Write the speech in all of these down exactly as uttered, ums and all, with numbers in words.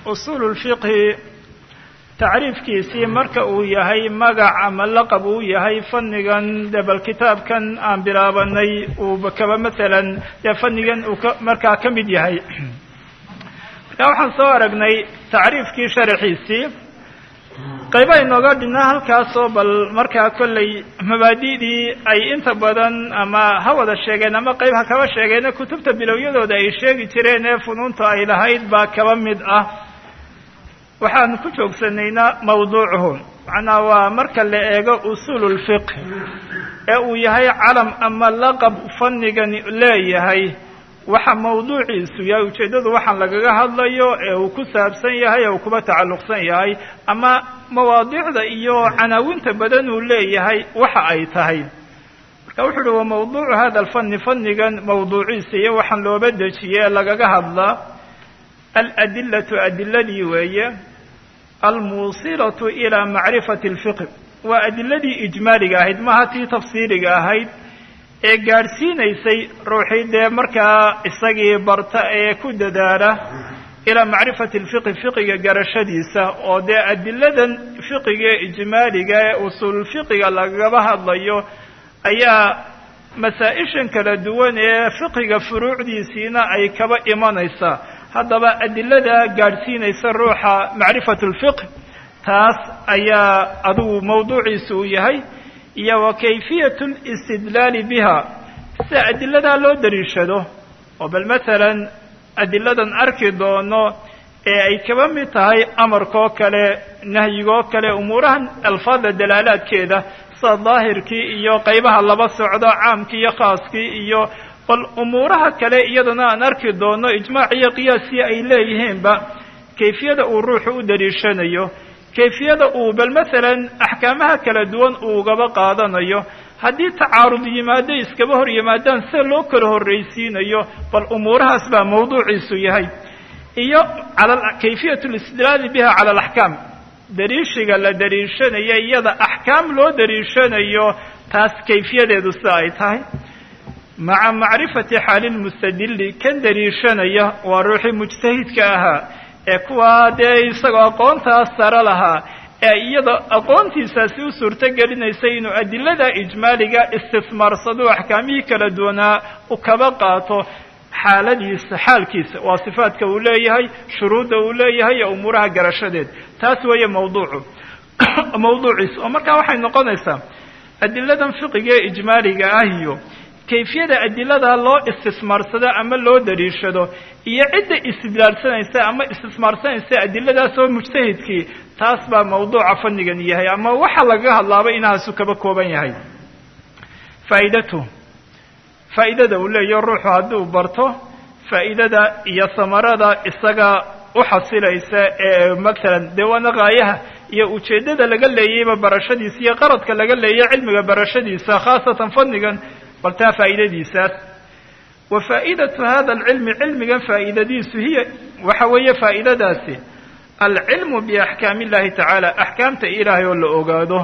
usuul الfiqhi tacriifkiisii marka uu yahay magac ama laqab uu yahay fannigan dee bal kitaabkan aan bilaabanay uu kaba masalan dee fannigan uu ka markaa ka mid yahay markaa waxaan soo aragnay tacriifkii sharaxiisii qayba inooga dhinaa halkaasoo bal markaa kollay mabaadi'dii ay inta badan ama ha wada sheegeen ama qayb ha kaba sheegeene kutubta bilowyadooda ay sheegi jireen ee funuunta ay lahayd baa kaba mid ah waxaan ku joogsanaynaa mawduucuhu macnaa waa marka la eego usuul fiqh ee uu yahay calam ama laqab fanigani leeyahay waxa mawduuciisu yahay ujeedadu waxaan lagaga hadlayo ee uu ku saabsan yahay ee uu kuba tacalluqsan yahay ama mawaadiicda iyo canaawinta badan uu leeyahay waxa ay tahay marka wuxuu uhi waa mawduucu hada alfanni fannigan mawduuciisa iyo waxaan looba dejiyey ee lagaga hadlaa aladillatu adiladii weeye almuusilatu ilaa macrifati alfiqh waa adiladii ijmaaliga ahayd maaha tii tafsiiriga ahayd ee gaadhsiinaysay ruuxii dee markaa isagii barta ee ku dadaala ilaa macrifati alfiqhi fiqiga garashadiisa oo dee adiladan fiqiga ijmaaliga ee usuul fiqiga lagaba hadlayo ayaa masaa-ishan kala duwan ee fiqiga furuucdiisiina ay kaba imanaysaa haddaba adilada gaadhsiinaysa ruuxa macrifatu alfiqh taas ayaa adigu mawduuciisa uu yahay iyo wa kayfiyatu alistidlaali biha sida adiladaa loo dariishado oo bal masalan adiladan arki doono ee ay kaba mid tahay amarkoo kale nahyigoo kale umuurahan alfaada dalaalaadkeeda sida daahirkii iyo qaybaha laba socdo caamkii iyo khaaskii iyo bal umuuraha kale iyadana aan arki doono ijmaac iyo qiyaasii ay leeyihiinba kayfiyada uu ruuxu u dariishanayo kayfiyada uu bal masalan axkaamaha kala duwan uu ugaba qaadanayo haddii tacaarud yimaado iskaba hor yimaadaan sida loo kala horraysiinayo bal umuurahaas baa mawduuciisu yahay iyo cala kayfiyatu alistidlaali biha cala alaxkaam dariishiga la dariishanayo iyada axkaam loo dariishanayo taas kayfiyadeedu sida ay tahay maca macrifati xaali lmustadili kan dariishanaya waa ruuxii mujtahidka ahaa ee kuwaa dee isagoo aqoontaas sare lahaa ee iyada aqoontiisaasi u suurto gelinaysa inuu adilada ijmaaliga istismaarsado axkaamihii kala duwanaa u kaba qaato xaaladiisa xaalkiisa waa sifaadka uu leeyahay shuruudda uu leeyahay iyo umuuraha garashadeed taas weeye mawduucu mawduuciisa oo markaa waxay noqonaysaa adiladan fiqiga ee ijmaaliga ah iyo kayfiyada adilada loo istismaarsado ama loo dariishado iyo cidda istidlaalsanaysa ama istismaarsanaysa adiladaasoo mujtahidkii taas baa mawduuca fannigan yahay ama waxa lagaga hadlaaba inahaasu kaba kooban yahay faa'idatu faa'idada uu leeyaho ruuxu hadduu barto faa'idada iyo samarada isaga u xasilaysa ee masalan dee waana gaayaha iyo ujeeddada laga leeyayba barashadiisa iyo qaradka laga leeyayo cilmiga barashadiisa khaasatan fannigan bal taa faa'idadiisaas wa faa'idatu hada alcilmi cilmigan faa'idadiisu hiya waxa weeye faa'idadaasi alcilmu biaxkaami illahi tacaala axkaamta ilaahay oo la ogaado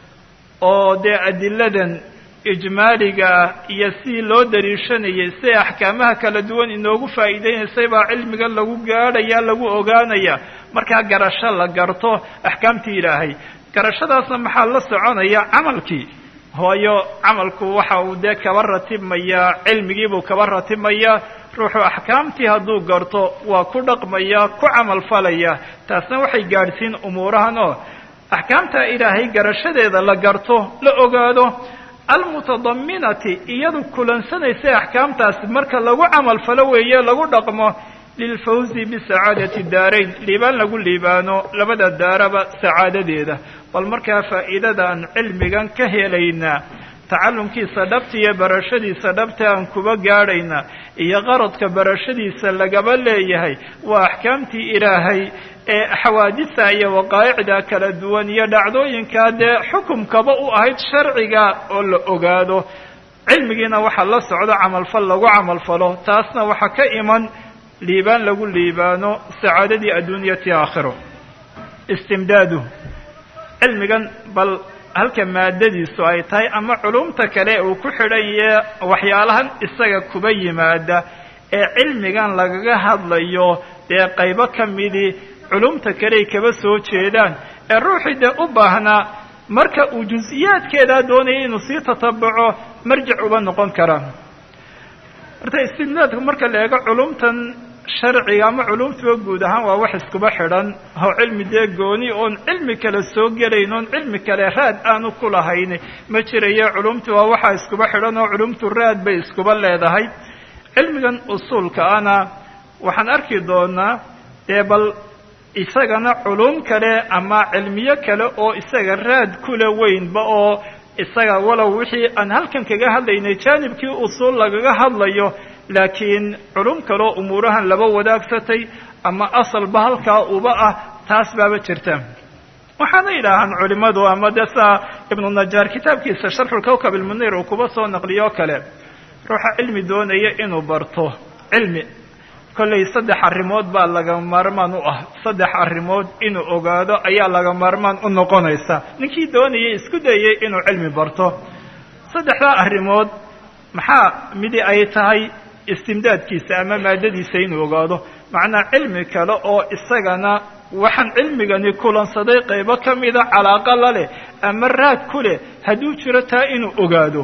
oo dee adiladan ijmaaliga ah iyo sidii loo dariishanayay siday axkaamaha kala duwan inoogu faa'iideynaysay baa cilmigan lagu gaadhaya lagu ogaanaya markaa garasho la garto axkaamtii ilaahay garashadaasna maxaa la soconaya camalkii hooyo camalku waxa uu dee kaba ratibmayaa cilmigiibuu kaba ratibmayaa ruuxu axkaamtii hadduu garto waa ku dhaqmaya ku camal falaya taasna waxay gaadhsiin umuurahan oo axkaamta ilaahay garashadeeda la garto la ogaado almutadaminati iyadu kulansanaysa axkaamtaasi marka lagu camal falo weeye lagu dhaqmo lilfawzi bisacaadati daarayn liibaan lagu liibaano labada daaraba sacaadadeeda bal markaa faa'iidadaan cilmigan ka helaynaa tacallumkiisa dhabta iyo barashadiisa dhabta aan kuba gaadhaynaa iyo qaradka barashadiisa lagaba leeyahay waa axkaamtii ilaahay ee xawaadisa iyo waqaa'icda kala duwan iyo dhacdooyinkaa dee xukumkaba u ahayd sharciga oo la ogaado cilmigiina waxaa la socdo camalfal lagu camalfalo taasna waxaa ka iman liibaan lagu liibaano sacaadadii adduunyati aakhiro istimdaadu cilmigan bal halka maadadiisu ay tahay ama culumta kale uu ku xidhan yahe waxyaalahan isaga kuba yimaada ee cilmigan lagaga hadlayo dee qaybo ka midii culumta kaley kaba soo jeedaan ee ruuxii dee u baahnaa marka uu juz-iyaadkeedaa doonaya inuu sii tatabuco marjic uba noqon karaa. horta istidnaadku marka la eego culumtan sharciga ama culumtuba guud ahaan waa wax iskuba xidhan oo cilmi dee gooni oon cilmi kale soo gelayn oon cilmi kale raad aanu ku lahayn ma jirayo. culumtu waa waxa iskuba xidhan oo culumtu raad bay iskuba leedahay. cilmigan usuulka ana waxaan arki doonaa dee bal isagana culum kale ama cilmiyo kale oo isaga raad kula weynba oo isaga walow wixii aan halkan kaga hadlaynay jaanibkii usuul lagaga hadlayo laakiin culum kaleo umuurahan laba wadaagsatay ama asalba halkaa uba ah taas baaba jirta. waxaana yidhaahaan culimadu ama dee saa ibnu najaar kitaabkiisa sharxulkawkab ilmuniir uu kuba soo naqliyo kale ruuxa cilmi doonaya inuu barto cilmi kollay saddex arrimood baa laga maarmaan u ah. saddex arrimood inuu ogaado ayaa laga maarmaan u noqonaysa ninkii doonayay isku dayay inuu cilmi barto. saddexdaa arrimood maxaa midi ay tahay istimdaadkiisa ama maadadiisa inuu ogaado, macnaa cilmi kale oo isagana waxaan cilmigani kulansaday qaybo ka mida calaaqa la leh ama raad ku leh hadduu jiro taa inuu ogaado.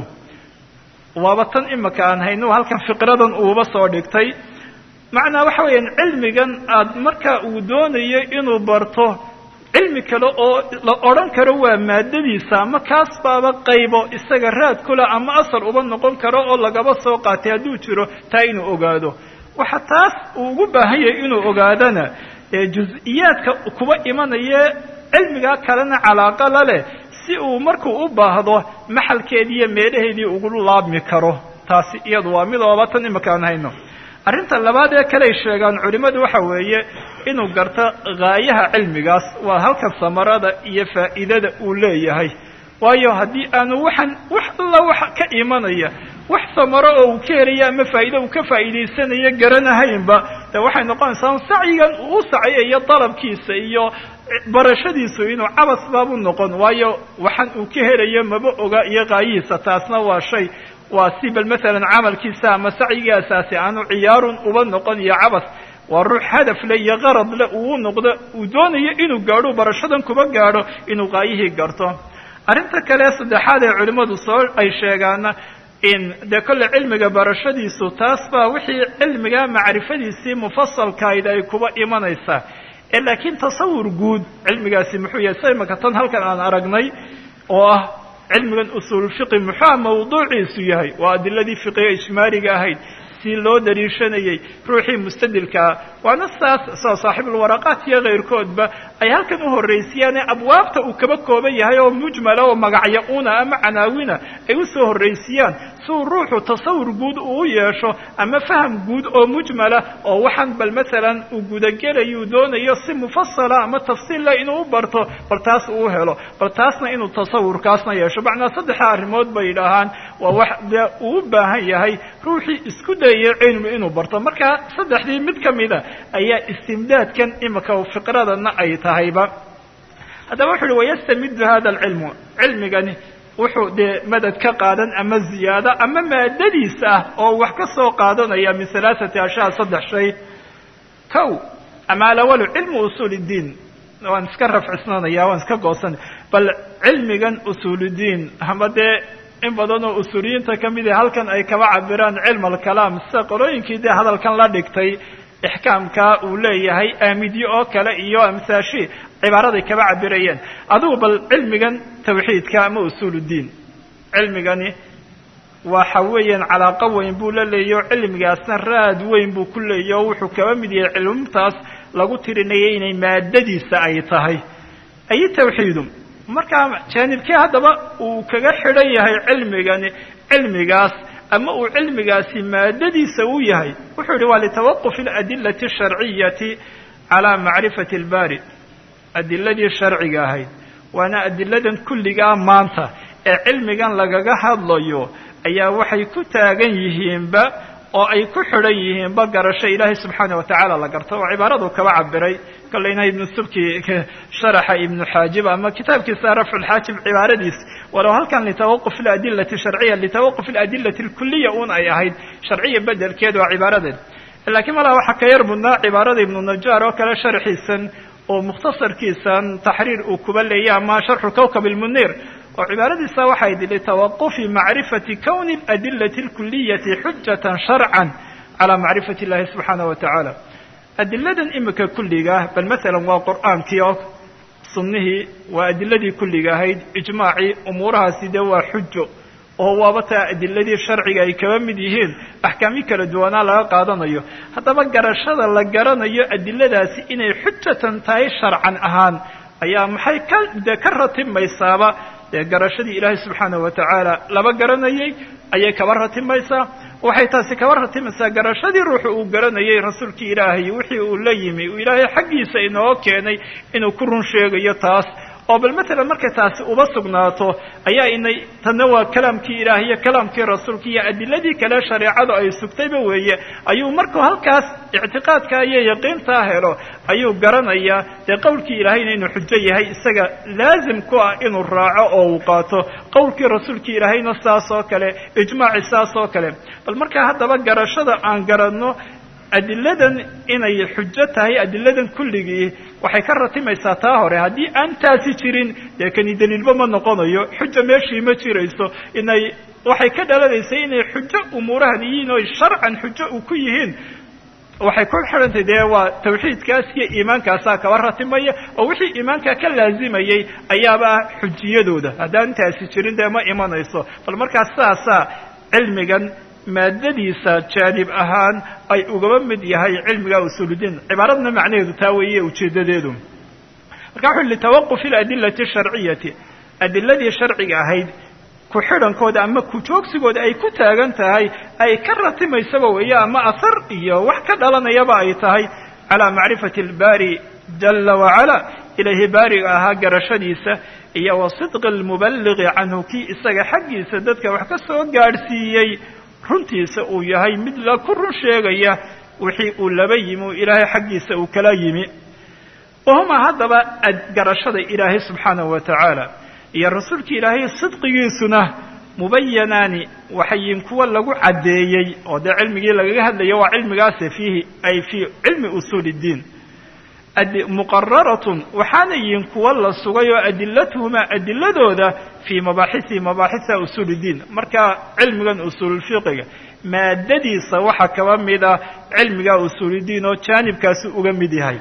waaba tan imaka aan hayno halkan fiqradan uuba soo dhigtay. macnaa waxa weeyaan cilmigan aad marka uu doonayo inuu barto cilmi kale oo la odhan karo waa maadadiisa ama kaas baaba qaybo isaga raad kula ama asal uba noqon karo oo lagaba soo qaatay hadduu jiro taa inuu ogaado. waxa taas uu ugu baahan yahay inuu ogaadana juz-iyaadka kuba imanaya cilmigaa kalena calaaqa la leh si uu markuu u baahdo maxalkeedii iyo meelaheedii ugu laabmi karo. taasi iyadu waa midooba tan imaka aan hayno. arrinta labaad ee kaley sheegaan culimmadu waxa weeye inuu garto gaayaha cilmigaas waa halka samarada iyo faa'iidada uu leeyahay. waayo haddii aanu waxan wax alla wax ka imanaya wax samaro oo uu ka helaya ama faa'iido uu ka faa'iidaysanayo garanahaynba dee waxay noqonaysaa sacyigan uu sacayayo dalabkiisa iyo barashadiisu inuu cabas baabu noqon. waayo waxan uu ka helayo maba oga iyo qaayihiisa. taasna waa shay waa si bal maalan camalkiisa ama sacyigasaasi aanu ciyaarun uba noqon iyo cabas. waa ruux hadaf le iyo qarad le uu noqdo uu doonayo inuu gaadho barashadan kuba gaadho inuu qaayihii garto. arrinta kale saddexaad ee culimmadu soo ay sheegaana in dee kolle cilmiga barashadiisu taas baa wixii cilmiga macrifadiisii mufasalkahayd ay kuba imanaysaa. ee laakiin tasawur guud cilmigaasi muxuu yahay sa imaka tan halkan aan aragnay oo ah cilmigan usuul fiqi muxuu mawduuciisu yahay waa adiladii fiqiga ijmaaliga ahayd si loo dariishanayay ruuxii mustadilkaa. waana saas soo saaxiibulwaraqaat iyo kayrkoodba ay halkan u horraysiyaan abwaabta uu kaba kooban yahay oo mujmala oo magacyo una ama canaawina ay u soo horraysiyaan si uu ruuxu tasawur guud uu yeesho ama faham guud oo mujmala oo waxaan bal maalan uu gudagelayu doonayo si mufasala ama tafsiilla inuu u barto bal taas uu helo bal taasna inuu tasawurkaasna yeesho. macnaa saddexa arrimood bay yidhaahaan waa wax dee uu u baahan yahay ruuxii isku dayay cilmi inuu barto. marka saddexdii mid ka mida ayaa istimdaadkan imika fiqradana ay tahayba. haddaba wuxu uhi wayastamidu hada alcilmu cilmigani wuxuu dee madad ka qaadan ama ziyaado ama maadadiisa ah oo wax ka soo qaadanaya min halaaثati ashyaa saddex shay. kow ama alawalu cilmu usuul اdiin waan iska rafcisnanaya waan iska goosan bal cilmigan usuuludiin ama dee in badan oo usuuliyiinta ka mid ah halkan ay kaba cabiraan cilm alkalaam sida qolooyinkii dee hadalkan la dhigtay ixkaamka uu leeyahay aamidyo oo kale iyo amsaashi cibaaraday kaba cabirayeen. adigu bal cilmigan tawxiidka ama usuuludiin cilmigani waxa weeyaan calaaqa weyn buu la leeyaho cilmigaasna raad weyn buu ku leeyaho wuxuu kaba mid yahay cilumtaas lagu tirinayay inay maadadiisa ay tahay ay tawxiidu. markaa jaanibkii haddaba uu kaga xidhan yahay cilmigani cilmigaas ama uu cilmigaasi maadadiisa u yahay wuxuu yihi waa litawaquf aladilati asharciyati calaa macrifati albaari. adiladii sharciga ahayd waana adiladan kulligaa maanta ee cilmigan lagaga hadlayo ayaa waxay ku taagan yihiinba oo ay ku xidhan yihiinba garasho ilaahay subxaana watacaala la garto oo cibaaradu kaba cabiray kollayna ibnu subki sharaxa ibnu xaajib ama kitaabkiisa rafcu lxaajib cibaaradiis walow halkan litawaquf aladilati sharciya litawaquf aladilati alkuliya un ay ahayd sharciya bedelkeed waa cibaaradeed. laakiin malaa waxaa ka yar mudnaa cibaarada ibnu najaar oo kale sharxiisan oo mukhtasarkiisan taxriir uu kuba leeya ama sharxu kawkab almuniir oo cibaaradiisa waxay dili tawaqufi macrifati kowni aladillati alkuliyati xujatan sharcan calaa macrifati illahi subxaanahu wa tacaala adiladan imika kulliga bal masalan waa qur'aankii oo sunnihii waa adiladii kulliga ahayd ijmaacii umuurahaasi dee waa xujo oo waaba taa adiladii sharciga ay kaba mid yihiin axkaami kala duwanaa laga qaadanayo haddaba garashada la garanayo adiladaasi inay xujatan tahay sharcan ahaan ayaa maxay ka dee ka ratimaysaaba dee garashadii ilaahay subxaanahu wa tacaala laba garanayay ayay kaba ratimaysaa waxay taasi kaba ratimaysaa garashadii ruuxu uu garanayay rasuulkii ilaahay wixii uu la yimi uu ilaahay xaggiisa inoo keenay inuu ku run sheegayo taas oo bal matalan markay taasi uba sugnaato ayaa inay tanna waa kalaamkii ilaahay iyo kalaamkii rasuulka iyo adiladii kale shareecadu ay sugtayba weeye ayuu markuu halkaas ictiqaadka iyo yaqiintaa helo ayuu garanayaa dee qowlkii ilaahayna inuu xujo yahay isaga laazim ku ah inuu raaco oo uu qaato qowlkii rasuulkii ilaahayna saas oo kale ijmaaci saas oo kale bal markaa haddaba garashada aan garanno adiladan inay xujo tahay adiladan kulligii waxay ka ratimaysaa taa hore haddii aan taasi jirin dee kani daliilba ma noqonayo xujo meeshii ma jirayso inay waxay ka dhalanaysay inay xujo umuurahan yihiin oo sharcan xujo u ku yihiin waxay ku xidhantay dee waa tawxiidkaas iyo iimaankaasaa kaba ratimaya oo wixii iimaanka ka laazimayay ayaaba ah xujiyadooda haddaan taasi jirin dee ma imanayso bal markaas saasaa cilmigan maadadiisa jaanib ahaan ay ugaba mid yahay cilmiga usuuludiin cibaaradna macnaheedu taa weeye ujeedadeedu marka wuxuu litawaqufi aladillati sharciyati adiladii sharciga ahayd ku xidhankooda ama ku joogsigooda ay ku taagan tahay ay ka ratimaysaba weeye ama asar iyo wax ka dhalanayaba ay tahay calaa macrifati albaari jala wacala ilaahi baariga ahaa garashadiisa iyo wa sidqi almuballighi canhu kii isaga xaggiisa dadka wax ka soo gaadhsiiyey runtiisa uu yahay mid la ku run sheegaya wixii uu laba yimi oo ilaahay xaggiisa uu kala yimi wahuma haddaba garashada ilaahay subxaanahu wa tacaala iyo rasuulka ilaahay sidqigiisuna mubayanaani waxayin kuwa lagu caddeeyey oo dee cilmigii lagaga hadlayo waa cilmigaase fiihi ay fii cilmi usuuli iddiin muqararatun waxaana yihiin kuwa la sugay oo adilatuhuma adiladooda fii mabaaxisi mabaaxisa usuul iddiin marka cilmigan usuululfiqiga maadadiisa waxaa kaba mid ah cilmiga usuuliddiin oo jaanibkaasi uga mid yahay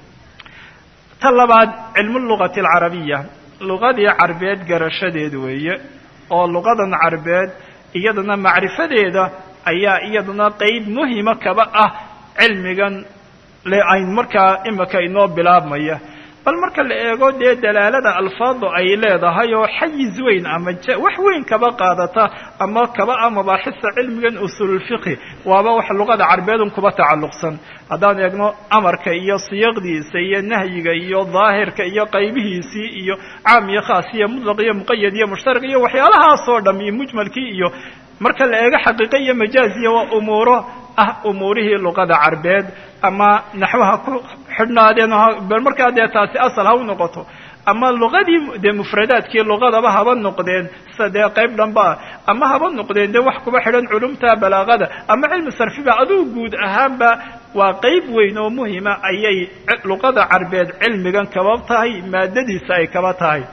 ta labaad cilmu lugati alcarabiya luqadii carbeed garashadeed weeye oo luqadan carbeed iyadana macrifadeeda ayaa iyadana qeyb muhima kaba ah cilmigan le ayn markaa imika inoo bilaabmaya bal marka la eego dee dalaalada alfaadu ay leedahay oo xayiz weyn ama wax weyn kaba qaadata ama kaba ah mabaaxista cilmigan usuululfiqhi waaba wax luqada carbeedun kuba tacalluqsan haddaan eegno amarka iyo siyaqdiisa iyo nahyiga iyo daahirka iyo qaybihiisii iyo caam iyo khaas iyo mutlaq iyo muqayad iyo mushtarak iyo waxyaalahaasoo dham iyo mujmalkii iyo marka la eego xaqiiqo iyo majaaziya waa umuuro ah umuurihii luqada carbeed ama naxwaha ku xidhnaadeen bal markaa dee taasi asal ha u noqoto ama luqadii dee mufradaadkii luqadaba haba noqdeen sida dee qayb dhanba ama haba noqdeen dee wax kuba xidhan culumta balaaqada ama cilmi sarfiba aduu guud ahaanba waa qayb weyn oo muhima ayay luqada carbeed cilmigan kaba tahay maadadiisa ay kaba tahay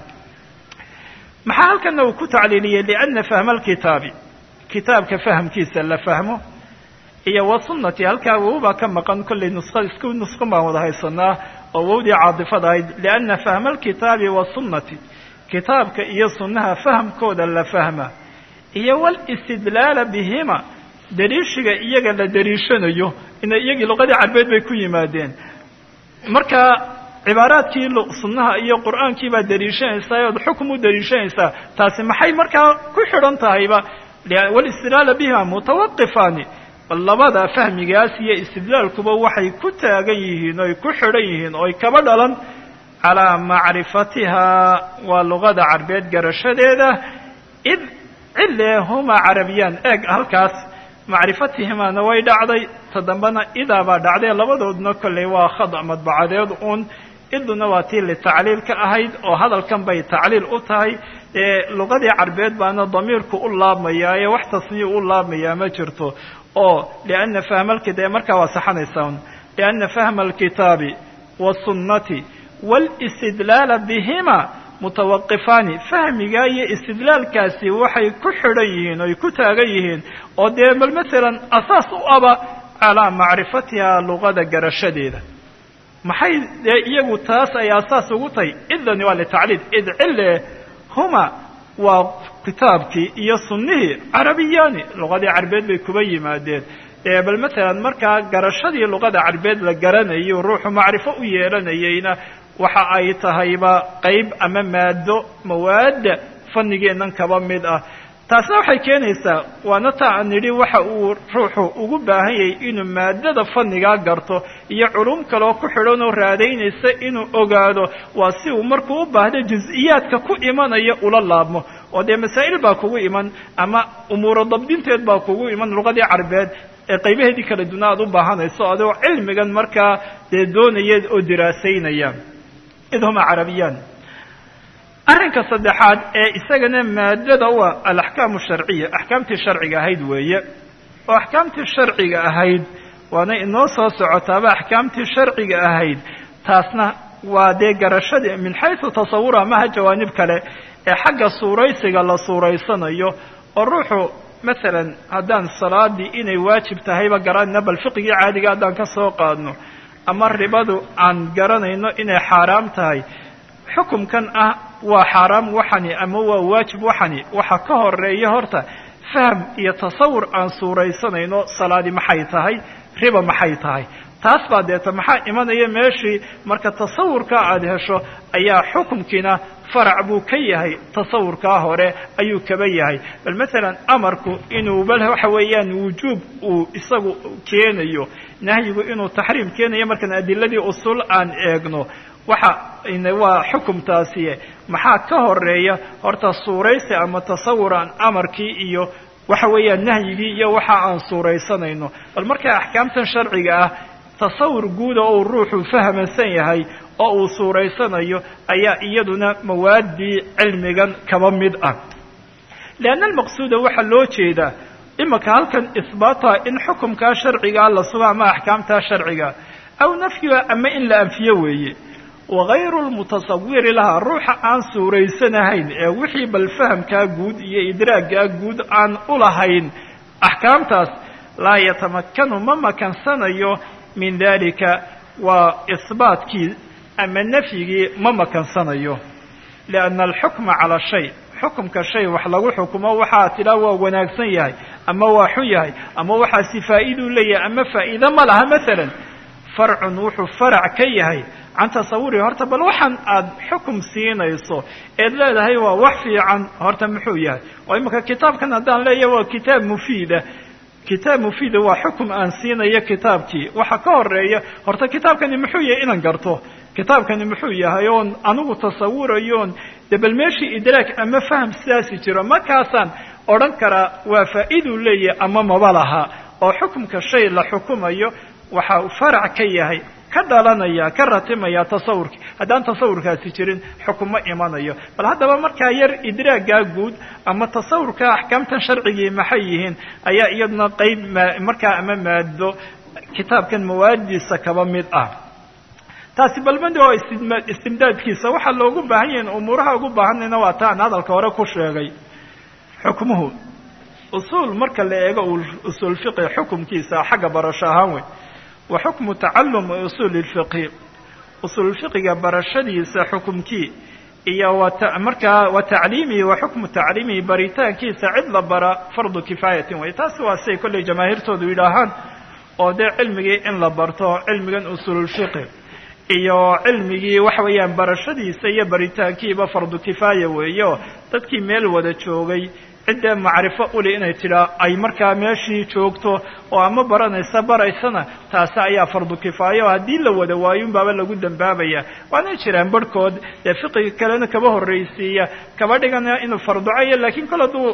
maxaa halkana uu ku tacliiliyey liana fahma alkitaabi kitaabka fahamkiisa la fahmo iyo wa sunnati halkaa wowbaa ka maqan kollay nusqa isku nusqan baan wada haysanaa oo wowdii caadifada ahayd lianna fahma alkitaabi wasunnati kitaabka iyo sunnaha fahamkooda la fahma iyo walistidlaala bihima dariishiga iyaga la dariishanayo ina iyagii luqadii carbeed bay ku yimaadeen marka cibaaraadkii sunnaha iyo qur'aankii baa dariishanaysaa ood xukum u dariishanaysaa taasi maxay markaa ku xidhan tahayba walistidlaala bihima mutawaqifaani labada fahmigaas iyo istidlaalkuba waxay ku taagan yihiin oy ku xidhan yihiin oy kaba dhalan calaa macrifatihaa waa luqada carbeed garashadeeda id cille huma carabiyaan eeg halkaas macrifatihimaana way dhacday ta dambana idaabaa dhacday labadoodna kollay waa khada madbacadeed uun iduna waa tii litacliil ka ahayd oo hadalkan bay tacliil u tahay ee luqadii carbeed baana damiirku u laabmayaa ee wax tasniya u laabmayaa ma jirto oo lianna fahma alkitaab markaa waa saxanaysaa lianna fahma alkitaabi wasunnati wاlاstidlaala bihima mutawaqifaani fahmigaa iyo istidlaalkaasi waxay ku xidhan yihiin oy ku taagan yihiin oo dee bal masalan asaas u aba calaa macrifatiha luqada garashadeeda maxay dee iyagu taas ay asaas ugu tahay idani waa litacliid id cille huma waa kitaabkii iyo sunnihii carabiyaani luqadii carbeed bay kuba yimaadeen ee bal masalan markaa garashadii luqada carbeed la garanayo ruuxu macrifo u yeelanayeyna waxa ay tahayba qayb ama maado mawaada fanigeennan kaba mid ah taasna waxay keenaysaa waana taa aan nidhi waxa uu ruuxu ugu baahan yahay inuu maadada fanigaa garto iyo culum kaloo ku xidhan oo raadaynaysa inuu ogaado waa si uu markuu u baahdo juz-iyaadka ku imanaya ula laabmo oo dee masaa'il baa kugu iman ama umuuro dabdinteed baa kugu iman luqadii carbeed ee qaybaheedii kala duwana aad u baahanayso adoo cilmigan markaa dee doonaya oo diraasaynaya id huma carabiyaan arrinka saddexaad ee isagana maadada u ah alaxkaamu sharciya axkaamtii sharciga ahayd weeye oo axkaamtii sharciga ahayd waana inoo soo socotaaba axkaamtii sharciga ahayd taasna waa dee garashadii min xaysu tasawura maha jawaanib kale ee xagga suuraysiga la suuraysanayo oo ruuxu masalan haddaan salaadii inay waajib tahayba garanayna bal fiqigii caadiga haddaan ka soo qaadno ama ribadu aan garanayno inay xaaraam tahay xukumkan ah waa xaaraam waxani ama waa waajib waxani waxa ka horeeya horta fahm iyo tasawur aan suuraysanayno salaadi maxay tahay riba maxay tahay taas baa deeta maxaa imanaya meeshii marka tasawurka aad hesho ayaa xukumkiina farac buu ka yahay tasawurkaa hore ayuu kaba yahay bal masalan amarku inuu bal waxa weeyaan wujuub uu isagu keenayo nahyigu inuu taxriim keenayo markaan adiladii usul aan eegno waxa waa xukumtaasi maxaa ka horeeya horta suuraysi ama tasawur aan amarkii iyo waxa weeyaan nahyigii iyo waxa aan suuraysanayno bal marka axkaamtan sharciga ah tasawur guud oo ruuxu fahamsan yahay oo uu suuraysanayo ayaa iyaduna mawaadii cilmigan kaba mid ah leanna almaqsuuda waxa loo jeedaa imaka halkan isbaata in xukumkaa sharcigaa la sugo ama axkaamtaa sharciga aw nafyiga ama in la anfiyo weeye wagayru lmutasawiri laha ruuxa aan suuraysanahayn ee wixii bal fahamkaa guud iyo idraaggaa guud aan ulahayn axkaamtaas laa yatamakanu ma makansanayo min dalika waa isbaatkii ama nafyigii ma makansanayo lianna alxukma cala shay xukumka shay wax lagu xukumo waxaa tidhaa waa wanaagsan yahay ama waa xun yahay ama waxaasi faa'iiduu leeyahay ama faa'iide ma laha masalan farcun wuxuu farac ka yahay can tasawuri horta bal waxaan aad xukum siinayso eed leedahay waa wax fiican horta muxuu yahay oo imaka kitaabkan haddaan leeyahay waa kitaab mufiida kitaab mufiida waa xukum aan siinayo kitaabkii waxa ka horeeya horta kitaabkani muxuu yahay inaan garto kitaabkani muxuu yahay oon anigu tasawurayoon dee bal meeshii idraag ama faham sidaasi jiro markaasaan odhan karaa waa faa'iiduu leeyahay ama maba laha oo xukumka shay la xukumayo waxa uu farac ka yahay ka dhalanaya ka ratimaya tasawurkii haddaan tasawurkaasi jirin xukum ma imanayo bal haddaba markaa yar idraaggaa guud ama tasawurka axkaamtan sharcigii maxay yihiin ayaa iyaduna qayb markaa ama maado kitaabkan mawaadiisa kaba mid ah taasi balmadi oo istimdaadkiisa waxaa loogu baahan yahin umuuraha ugu baahanayna waa taan hadalka hore ku sheegay xukmuhu usuul marka la eego usuul fiqi xukumkiisa xagga barasho ahaan wey wa xukmu tacallum usuuli lfiqhi usuul fiqiga barashadiisa xukumkii iyo markaa wa tacliimihi wa xukmu tacliimihi baritaankiisa cid la bara fardu kifaayatin wey taasi waa siay kollay jamaahiirtoodu yidhaahaan oo dee cilmigii in la barto cilmigan usuululfiqhi iyo cilmigii waxa weeyaan barashadiisa iyo baritaankiiba fardu kifaaya weeyo dadkii meel wada joogay cidda macrifo uli inay tidhaa ay markaa meeshii joogto oo ama baranaysa baraysana taasi ayaa fardu kifaayo oo haddii la wada waayo unbaaba lagu dambaabaya waana jiraan barhkood dee fiqiga kalena kaba horraysiiya kaba dhigana inuu farducayo laakiin kol hadduu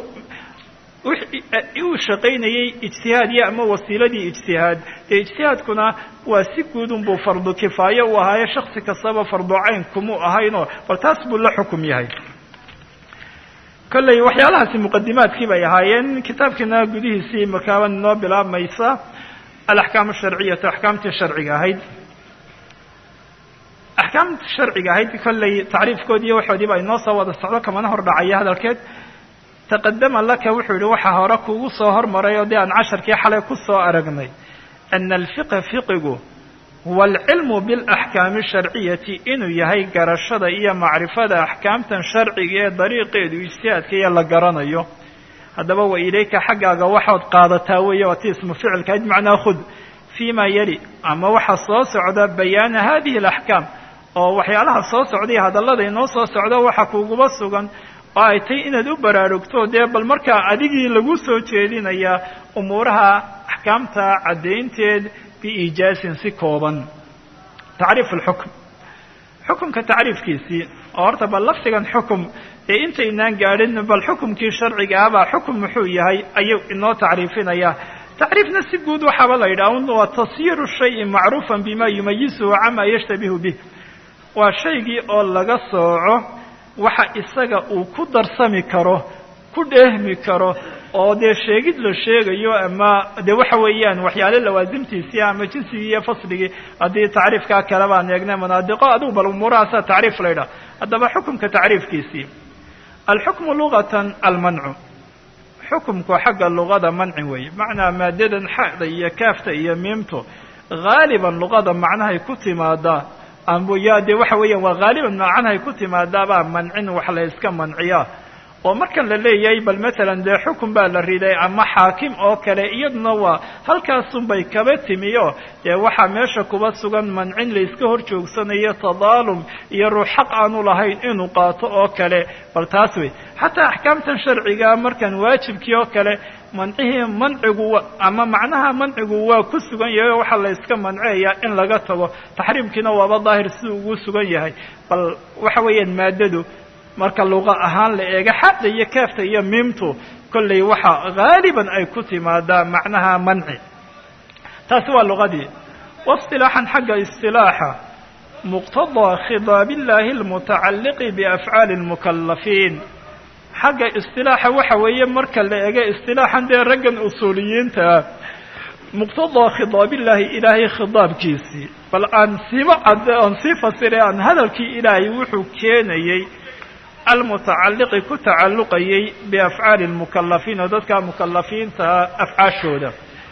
uu shaqaynayay ijtihaad iyo ama wasiiladii ijtihaad dee ijtihaadkuna waa si guud unbuu fardu kifaayo u ahaayo shaksi kastaba farducayn kumuu ahaynoo bal taas buu la xukum yahay kolley waxyaalahaasi muqadimaadkii bay ahaayeen kitaabkiina gudihiisii makaaban inoo bilaabmaysa alaxkaam asharciyatu axkaamtii sharciga ahayd axkaamta sharciga ahayd kollay tacriifkoodii iyo waxoodiiba ay noo soo wada socdo kamana hor dhacaya hadalkeed taqadama laka wuxuu yihi waxaa hore kugu soo hormaray oo dee aan casharkii xalay ku soo aragnay ana alfiqa fiqigu huwa alcilmu bilaxkaami sharciyati inuu yahay garashada iyo macrifada axkaamtan sharciga ee dariiqeedu ijtihaadka iyo la garanayo haddaba wa ilayka xaggaaga waxaad qaadataa weeye waa ti ismu ficilkahayd macnaa khud fii ma yali ama waxaa soo socda bayaana hadihi alaxkaam oo waxyaalaha soo socday hadallada inoo soo socda waxa kuguba sugan oo ay tay inaad u baraarugto dee bal markaa adigii lagu soo jeedinayaa umuuraha axkaamta caddaynteed biiijaasin si kooban tacriif alxukm xukumka tacriifkiisii oo horta bal lafdigan xukum ee intaynaan gaadhin bal xukumkii sharciga ah baa xukum muxuu yahay ayuu inoo tacriifinayaa tacriifna si guud waxaaba la yidhaha waa tasyiru shayi macruufan bima yumayisuhu cama yashtabihu bih waa shaygii oo laga sooco waxa isaga uu ku darsami karo ku dheehmi karo oo dee sheegid la sheegayo ama dee waxa weeyaan waxyaale lawaasimtiisii ama jinsigii iyo fasligii haddii tacriifkaa kale baan eegnay manaadiqo adigu bal umuurahaasaa tacriif la ydhaha haddaba xukumka tacriifkiisii alxukmu lugatan almancu xukumku xagga luqada manci weeye macnaa maadadan xada iyo kaafta iyo miimto haaliban luqada macnahay ku timaadaa ambuya dee waxa weeyaan waa haaliban macnahay ku timaadaabaa mancin wax la iska manciyaa oo markan la leeyahay bal matalan dee xukun baa la riday ama xaakim oo kale iyaduna waa halkaasunbay kaba timiyo dee waxaa meesha kuba sugan mancin la iska hor joogsanayo tadaalum iyo ruux xaq aanu lahayn inuu qaato oo kale bal taas wey xataa axkaamtan sharciga markan waajibkii oo kale mancihii mancigu ama macnaha mancigu waa ku sugan yahay oo waxaa la iska manceeyaa in laga tago taxriimkiina waaba daahir siduu ugu sugan yahay bal waxa weeyaan maadadu marka luqa ahaan la eega xada iyo kaafta iyo miimtu kollay waxa haaliban ay ku timaadaa macnaha manci taasi waa luqadii waistilaaxan xagga istilaaxa muqtadaa khidaab illahi almutacalliqi biafcaali lmukalafiin xagga istilaaxa waxa weeye marka la eega istilaaxan dee raggan usuuliyiinta muqtadaa khidaabillaahi ilaahay khidaabkiisii bal aan siima cadde aan sii fasire aan hadalkii ilaahay wuxuu keenayey almutacalliqi ku tacalluqayay biafcaali lmukalafiin oo dadka mukalafiinta afcaashooda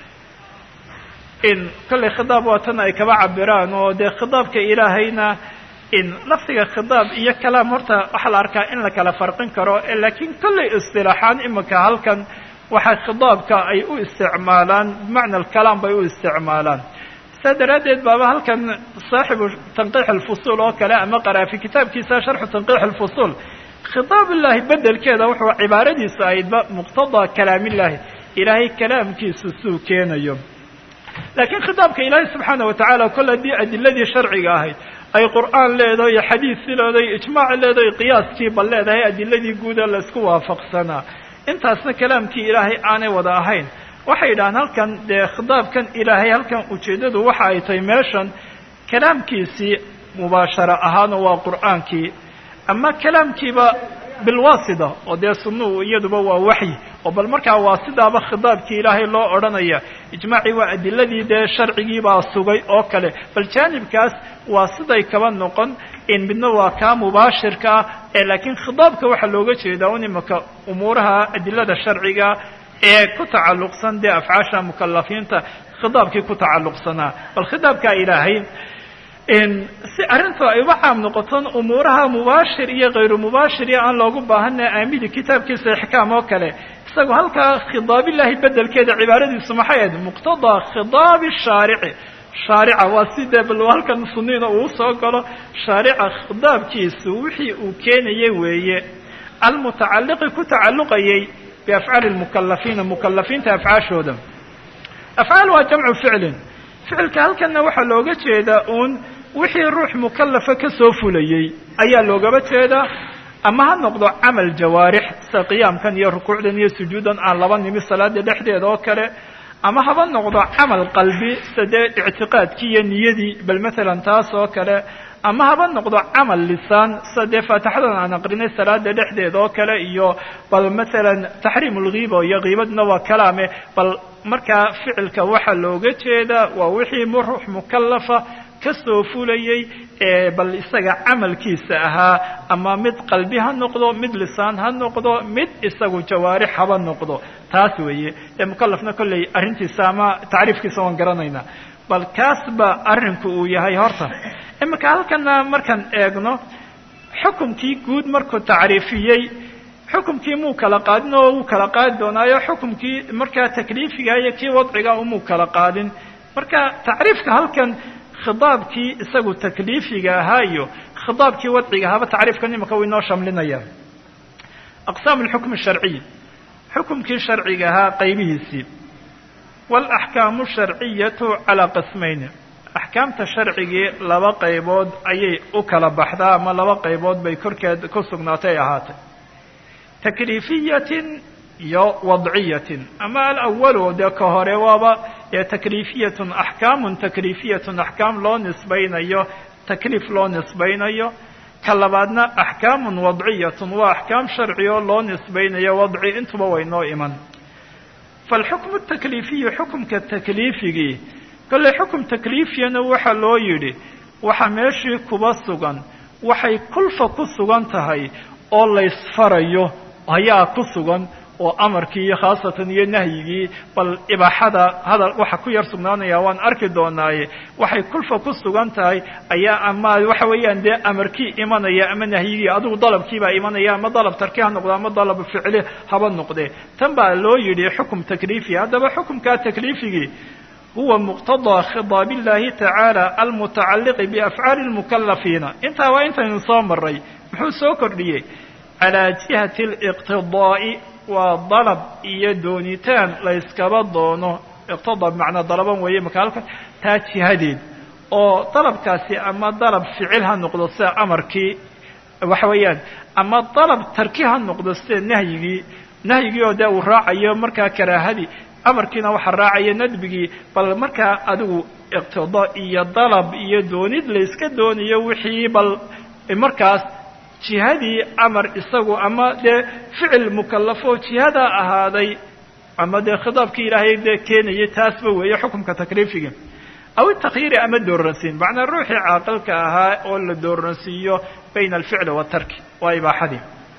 in kollay khidaab waa tan ay kaba cabiraan oo dee khidaabka ilaahayna in lafdiga khidaab iyo kalaam horta waxaa la arkaa in la kala farqin karo laakiin kollay istilaaxaan imika halkan waxaa khidaabka ay u isticmaalaan bimacna alkalaam bay u isticmaalaan saa daraaddeed baaba halkan saaxibu tanqiix alfusuul oo kale ama qaraafi kitaabkiisa sharxu tanqiix alfusuul khitaab illaahi bedelkeeda wuxuu cibaaradiisa ahaydba muqtadaa kalaamillaahi ilaahay kalaamkiisu suu keenayo laakiin khitaabka ilaahay subxaana watacaala kol haddii adiladii sharciga ahayd ay qur'aan leedahay xadiisi leedahay ijmaac leedahay qiyaaskii bal leedahay adiladii guuda la isku waafaqsanaa intaasna kalaamkii ilaahay aanay wada ahayn waxay yidhahaan halkan dee khitaabkan ilaahay halkan ujeeddadu waxa ay tahay meeshan kalaamkiisii mubaashara ahaana waa qur'aankii ama kalaamkiiba bilwaasida oo dee sunnuhu iyaduba waa waxyi oo bal markaa waasidaaba khitaabkii ilaahay loo odhanaya ijmaacii waa adiladii dee sharcigiibaa sugay oo kale bal jaanibkaas waa siday kaba noqon in midna waa kaa mubaashirka ah ee laakiin khitaabka waxaa looga jeedaa un imaka umuuraha adilada sharciga ee ku tacalluqsan dee afcaasha mukalafiinta khitaabkii ku tacalluqsanaa bal khitaabkaa ilaahay si arrintu ay uba caam noqoton umuuraha mubaashir iyo hayru mubaashir iyo aan loogu baahana aamidi kitaabkiisa ixkaam oo kale isagoo halkaa khidaabillahi bedelkeeda cibaaradiisu maxay ahayd muqtadaa khidaabi shaarici shaarica waa sidee bal halkan sunniina uu soo galo shaarica khitaabkiisu wixii uu keenayay weeye almutacalliqi ku tacalluqayay biafcaali lmukalafiina mukalafiinta afcaashooda afcaal waa jamcu ficlin ficilka halkanna waxaa looga jeedaa uun wixii ruux mukalafa ka soo fulayey ayaa loogaba jeedaa ama ha noqdo camal jawaarix sida qiyaamkan iyo rukuucdan iyo sujuudan aan laba nimi salaada dhexdeeda oo kale ama haba noqdo camal qalbi sida dee ictiqaadkii iyo niyadii bal maalan taas oo kale ama haba noqdo camal lisaan sida dee faatixadan aan aqrinay salaada dhexdeeda oo kale iyo bal maalan taxriim ulghiiba iyo kiibadna waa kalaame bal markaa ficilka waxaa looga jeedaa waa wixii ruux mukalafa kasoo fulayay ee bal isaga camalkiisa ahaa ama mid qalbi ha noqdo mid lisaan ha noqdo mid isagu jawaarix haba noqdo taas weeye ee mukallafna kolley arrintiisa ama tacriifkiisa waan garanaynaa bal kaasba arrinku uu yahay horta imika halkana markaan eegno xukumkii guud markuu tacriifiyey xukumkii muu kala qaadin oo uu kala qaadi doonaayo xukumkii markaa takliifiga iyo kii wadciga umuu kala qaadin marka tacriifka halkan khidaabkii isagu takliifiga ahaa iyo khidaabkii wadciga ahaaba tacriifkan imika uu inoo shamlinaya aqsaam alxukm asharciy xukumkii sharciga ahaa qaybihiisii walaxkaamu sharciyatu calaa qismayn axkaamta sharcigii laba qaybood ayay u kala baxdaa ama laba qaybood bay korkeed ku sugnaatay ahaatay takliifiyatin iyo wadciyatin ama alawalu dee ka hore waaba ee takliifiyatun axkaamun takliifiyatun axkaam loo nisbaynayo takliif loo nisbaynayo ka labaadna axkaamun wadciyatun waa axkaam sharci oo loo nisbaynayo wadci intuba way noo iman falxukmu takliifiyu xukumka takliifigii kolley xukum takliifiyana waxaa loo yidhi waxa meeshii kuba sugan waxay kulfa ku sugan tahay oo laysfarayo ayaa ku sugan oo amarkii iyo khaasatan iyo nahyigii bal ibaaxada hadal waxa ku yar sugnaanaya waan arki doonaaye waxay kulfa ku sugan tahay ayaa ama waxa weeyaan dee amarkii imanaya ama nahyigii adigu dalabkiibaa imanaya ama dalab tarki ha noqdo ama dalab ficli haba noqdee tan baa loo yidhi xukum takliifi haddaba xukumkaa takliifigii huwa muqtadaa khidaab illahi tacaala almutacalliqi biafcaali lmukalafiina intaa waa intaynu soo maray muxuu soo kordhiyey calaa jihati aliqtidaa'i waa dalab iyo doonitaan layskaba doono iqtidaa bimacnaa dalaban weeye marka halka taa jihadeed oo dalabkaasi ama dalab ficil ha noqdo sida amarkii waxa weeyaan ama dalab tarki ha noqdo sida nahyigii nahyigii oo dee uu raacayo markaa karaahadii amarkiina waxaa raacaya nadbigii bal markaa adigu iqtidaa iyo dalab iyo doonid layska doonayo wixii bal markaas jihadii amar isagu ama dee ficil mukallafo jihadaa ahaaday ama dee khidaabkii ilaahay dee keenayay taasba weeye xukumka takliifiga aw takyiiri ama dooransiin macnaa ruuxii caaqilka ahaa oo la dooransiiyo bayna alficli waatarki waa ibaaxadii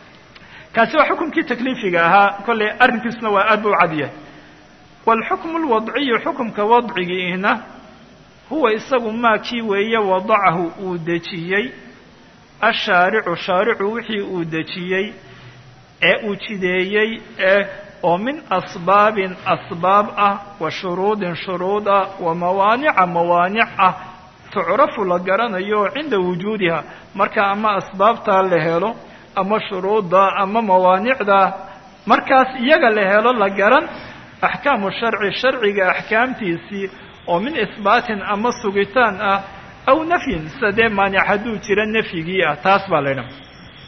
kaasi waa xukumkii takliifiga ahaa kolley arrinkiisuna waa aad ba u cadiyahay waalxukmu alwadciyu xukumka wadcigiina huwa isagu maa kii weeye wadacahu uu dejiyey ashaaricu shaaricu wixii uu dejiyey ee uu jideeyey ee oo min asbaabin asbaab ah wa shuruudin shuruud ah wa mawaanica mawaanic ah tucrafu la garanayo cinda wujuudiha marka ama asbaabtaa la helo ama shuruudda ama mawaanicda markaas iyaga la helo la garan axkaamu sharci sharciga axkaamtiisii oo min isbaatin ama sugitaan ah aw nafyin sadee maanic hadduu jira nafyigii ah taas baa la ydhaha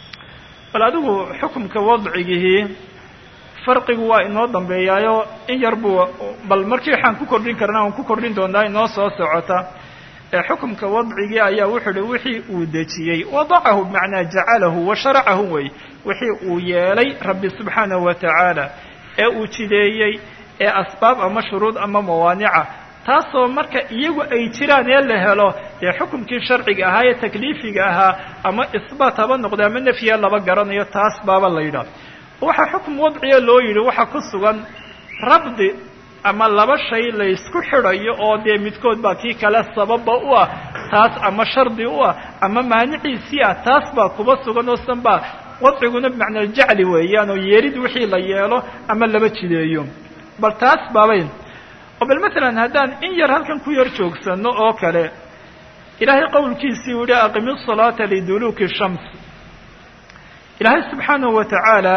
bal adigu xukumka wadcigihii farqigu waa inoo dambeeyaayo in yar buu bal markii waxaan ku kordhin karnaa waan ku kordhin doonaa inoo soo socota ee xukumka wadcigii ayaa wuxuu hi wixii uu dejiyey wadacahu bimacnaa jacalahu wa sharacahu wey wixii uu yeelay rabbi subxaanahu wa tacaala ee uu jideeyey ee asbaab ama shuruud ama mawaanica taasoo marka iyagu ay jiraan ee la helo dee xukumkii sharciga ahaa ee takliifiga ahaa ama isbaat haba noqda ama nafyiga laba garanayo taas baaba la yidhaah waxaa xukum wadciya loo yidhi waxaa ku sugan rabdi ama laba shay laysku xidhayo oo dee midkood baa kii kale sababba u ah taas ama shardi u ah ama maaniciisii ah taas baa kuba sugan oo san baa wadciguna bimacnaa jacli weeyaan oo yeelid wixii la yeelo ama laba jideeyo bal taas baabayn oo bal maalan haddaan in yar halkan ku yar joogsano oo kale ilaahay qowlkiisii u yihi aqimi الsalaata liduluuki shams ilaahay subxaanahu wa tacaala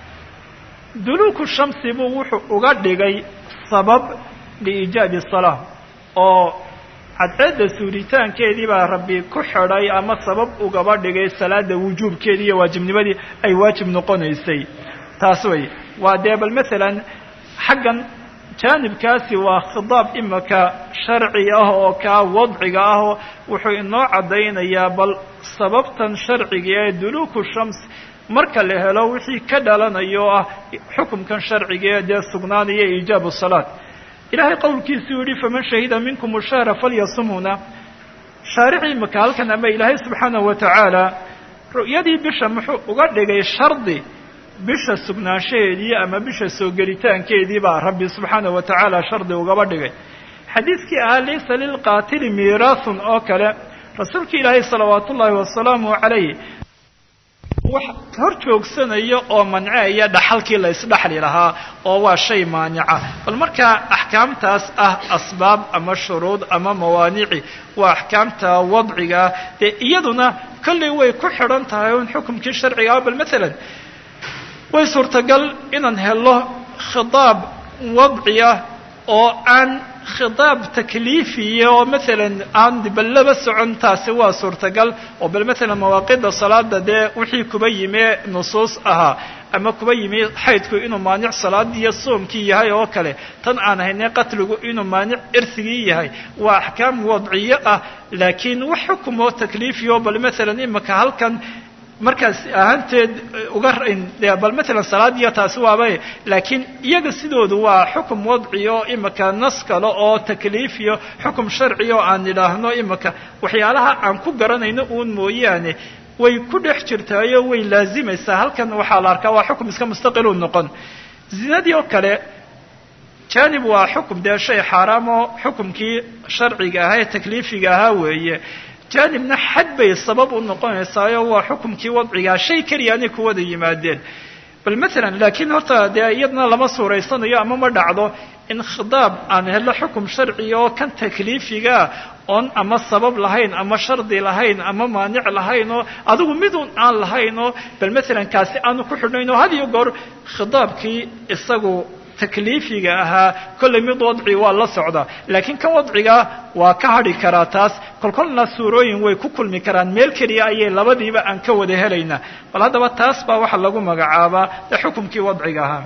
duluuku shamsi buu wuxuu uga dhigay sabab liiijaabi salaa oo cadceedda suuritaankeedii baa rabbi ku xidhay ama sabab ugaba dhigay salaada wujuubkeedii iyo waajibnimadii ay waajib noqonaysay taas wey waa dee bal maalan xaggan jaanibkaasi waa khidaab imika sharci ah oo kaa wadciga ahoo wuxuu inoo caddaynayaa bal sababtan sharciga ee duluuku shams marka la helo wixii ka dhalanayo ah xukumkan sharciga ee dee sugnaanaya iijaabu salaat ilaahay qowlkiisuu yihi faman shahida minkum shahra falyasumuna shaaricii maka halkan ama ilaahay subxaanahu watacaala ru'yadii bisha muxuu uga dhigay shardi bisha sugnaanshaheedii ama bisha soo gelitaankeedii baa rabbi subxaanahu watacaala shardi ugaba dhigay xadiidkii ahaa laysa lilqaatili miiraathun oo kale rasuulka ilaahay salawaat ullaahi wasalaamu calayh wax hor joogsanayo oo manceeya dhaxalkii la isdhaxli lahaa oo waa shay maanica bal markaa axkaamtaas ah asbaab ama shuruud ama mawaanici waa axkaamta wadciga dee iyaduna kollay way ku xidhan tahay un xukumkii sharciga ah bal maalan way suurtagal inaan helo khitaab wadciya oo aan khitaab takliifiya oo maalan aan ballaba socon taasi waa suurtagal oo bal maalan mawaaqida salaada dee wixii kuba yimi nusuus ahaa ama kuba yimi xaydku inuu maanic salaadii iyo soomkii yahay oo kale tan aan haynay qatligu inuu maanic irsigii yahay waa axkaam wadciyo ah laakiin wax xukumoo takliifiyo bal maalan imaka halkan markaas ahaanteed uga bal maalan salaadiya taasi waaba laakiin iyaga sidoodu waa xukum wadciyo imaka nas kale oo takliifiyo xukum sharciyo aan idhaahno imaka waxyaalaha aan ku garanayno uun mooyaane way ku dhex jirtaayo way laazimaysaa halkan waxaa la arkaa waa xukum iska mustaqilu noqon zinadii oo kale janib waa xukum dee shay xaaraamoo xukumkii sharciga ahaa ee takliifiga ahaa weeye janibna xad bay sabab u noqonaysaayo waa xukumkii wadcigaa shay keliya anay ku wada yimaadeen bal maalan laakiin horta dee iyadna lama suuraysanayo ama ma dhacdo in khitaab aan helo xukum sharciga oo kan takliifigaa oon ama sabab lahayn ama shardi lahayn ama maanic lahayn oo adigu midun aan lahayn oo bal maalan kaasi aanu ku xidhnayn oo had iyo goor khitaabkii isagu takliifiga ahaa kollay mid wadci waa la socdaa laakiin kan wadciga waa ka hadhi karaa taas kolkolna suurooyin way ku kulmi karaan meel keliya ayay labadiiba aan ka wada helaynaa bal haddaba taas baa waxaa lagu magacaabaa ee xukumkii wadciga ahaa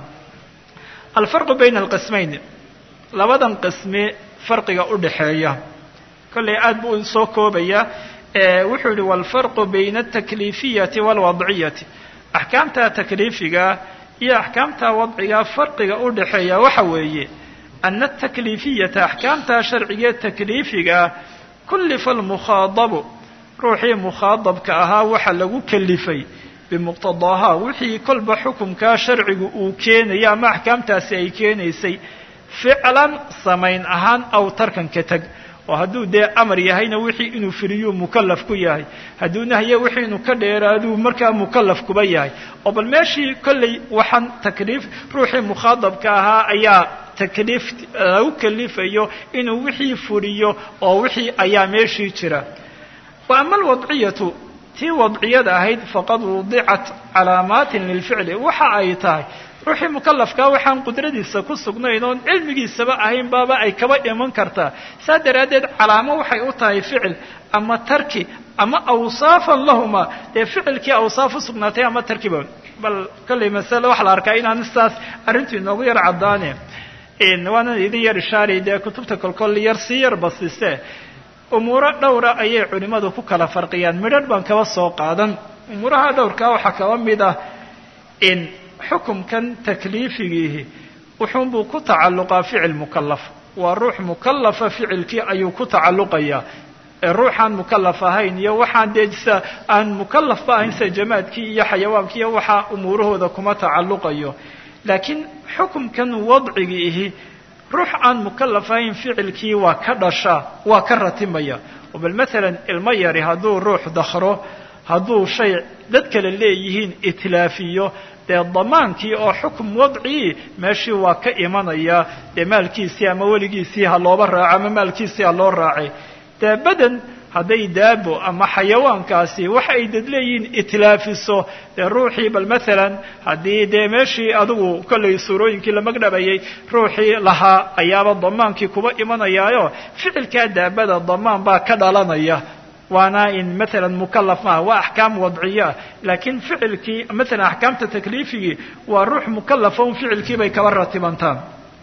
alfarqu bayna alqismayn labadan qismi farqiga u dhaxeeya kollay aad buu soo koobaya wuxuu yihi walfarqu bayna altakliifiyati waalwadciyati axkaamta takliifiga iyo axkaamta wadciga farqiga u dhaxeeya waxa weeye ana atakliifiyata axkaamta sharciga takliifiga kullifa almukhaadabu ruuxii mukhaadabka ahaa waxa lagu kalifay bimuqtadaaha wixii kolba xukumkaa sharcigu uu keenaya ama axkaamtaasi ay keenaysay ficlan samayn ahaan aw tarkan ka tag oo hadduu dee amar yahayna wixii inuu firiyuu mukallaf ku yahay hadduu nahye wixii inuu ka dheeraaduu markaa mukallaf kuba yahay oo bal meeshii kollay waxaan takliif ruuxii mukhaadabka ahaa ayaa takliif lagu kalifayo inuu wixii furiyo oo wixii ayaa meeshii jira wa ama alwadciyatu tii wadciyada ahayd faqad wudicat calaamaatin lilficli waxa ay tahay ruuxii mukallafkaa waxaan qudradiisa ku sugnayn oon cilmigiisaba ahayn baaba ay kaba iman kartaa saa daraaddeed calaamo waxay u tahay ficil ama tarki ama awsaafan lahuma dee ficilkii awsaaf u sugnaatay ama tarkiba bal kollay masale waxaa la arkaa inaan sidaas arrintu inoogu yar caddaane waanan idin yar ishaari dee kutubta kolkol yar si yar basise umuuro dhowra ayay culimmadu ku kala farqiyaan midharh baan kaba soo qaadan umuuraha dhowrkaa waxaa kaba mid ah in xukumkan takliifigiihi wuxuunbuu ku tacalluqaa ficil mukallaf waa ruux mukallafa ficilkii ayuu ku tacalluqayaa ee ruuxaan mukallaf ahayn iyo waxaan dee sa aan mukallafba ahayn sida jamaadkii iyo xayawaankii iyo waxaa umuurahooda kuma tacalluqayo laakiin xukumkan wadcigiihi ruux aan mukallaf ahayn ficilkii waa ka dhashaa waa ka ratimaya oo bal maalan ilmo yari hadduu ruux dakhro hadduu shay dad kale leeyihiin itlaafiyo dee damaankii oo xukum wadcii meeshii waa ka imanaya dee maalkiisii ama weligiisii ha looba raaco ama maalkiisii ha loo raacay dee badan hadday daabo ama xayawaankaasi waxa ay dad leeyihiin itlaafiso dee ruuxii bal maalan haddii dee meeshii adigu kollay suurooyinkii la magdhabayay ruuxii lahaa ayaaba damaankii kuba imanayaayo ficilkaa daabada damaan baa ka dhalanaya waana in maalan mukallaf maaha waa axkaam wadciya laakiin ficilkii maalan axkaamta takliifigii waa ruux mukallafa un ficilkii bay kaba ratibantaan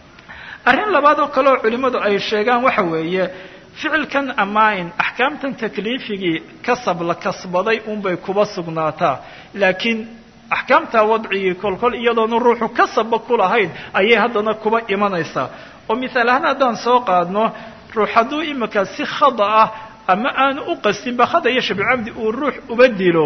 arrin labaad oo kale oo culimmadu ay sheegaan waxa weeye ficilkan amaa-in axkaamtan takliifigii kasab la kasbaday unbay kuba sugnaataa laakiin axkaamta wadcigii kolkol iyadoona ruuxu kasabba ku lahayn ayay haddana kuba imanaysaa oo misaal ahaan haddaan soo qaadno ruux hadduu imika si khada ah ama aanu u qastinba khada iyo shibcamdi uu ruux uba dilo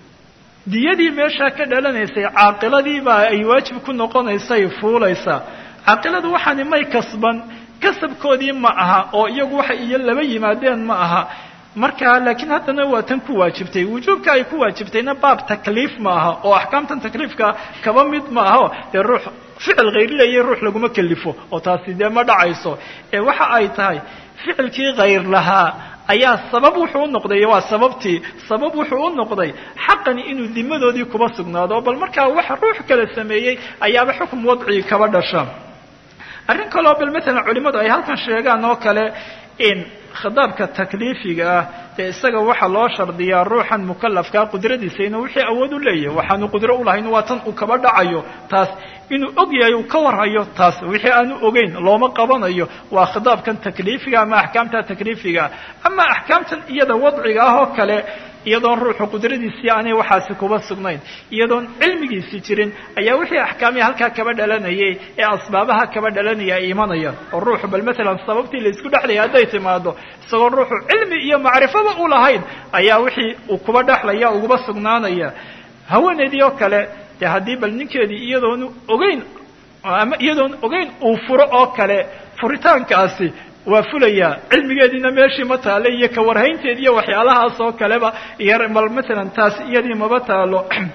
diyadii meeshaa ka dhalanaysay caaqiladiibaa ay waajib ku noqonaysay fuulaysaa caaqiladu waxaani may kasban kasabkoodii ma aha oo iyagu waxay iyo laba yimaadeen ma aha markaa laakiin haddana waa tan ku waajibtay wujuubka ay ku waajibtayna baab takliif ma aha oo axkaamtan takliifka kaba mid ma aho dee ruux ficil khayrilayay ruux laguma kelifo oo taasi dee ma dhacayso ee waxa ay tahay ficilkii khayr lahaa ayaa sabab wuxuu u noqday waa sababtii sabab wuxuu u noqday xaqani inuu dimadoodii kuba sugnaado bal markaa wax ruux kala sameeyey ayaaba xukm wadci kaba dhasha arrin kaloo bal maalan culimadu ay halkan sheegaan oo kale in khitaabka takliifiga ah dee isaga waxaa loo shardiyaa ruuxan mukalafkaa qudradiisa inuu wixii awood u leeyahay waxaanu qudro u lahayn waa tan uu kaba dhacayo taas inuu og yahay uu ka warhayo taas wixii aanu ogeyn looma qabanayo waa khitaabkan takliifiga ama axkaamta takliifiga ama axkaamtan iyada wadciga ah oo kale iyadoon ruuxu qudradiisii aanay waxaasi kuba sugnayn iyadoon cilmigiisii jirin ayaa wixii axkaamiya halkaa kaba dhalanayay ee asbaabaha kaba dhalanaya ay imanayaan oo ruuxu bal maalan sababtii la isku dhexlaya hadday timaado isagoo ruuxu cilmi iyo macrifaba u lahayn ayaa wixii uu kuba dhexlaya uguba sugnaanaya haweeneydii oo kale dee haddii bal ninkeedii iyadoonu ogeyn ama iyadoon ogeyn uu furo oo kale furitaankaasi waa fulayaa cilmigeediina meeshii ma taale iyo ka warhaynteed iyo waxyaalahaas oo kaleba iyo bal maalan taas iyadii maba taalo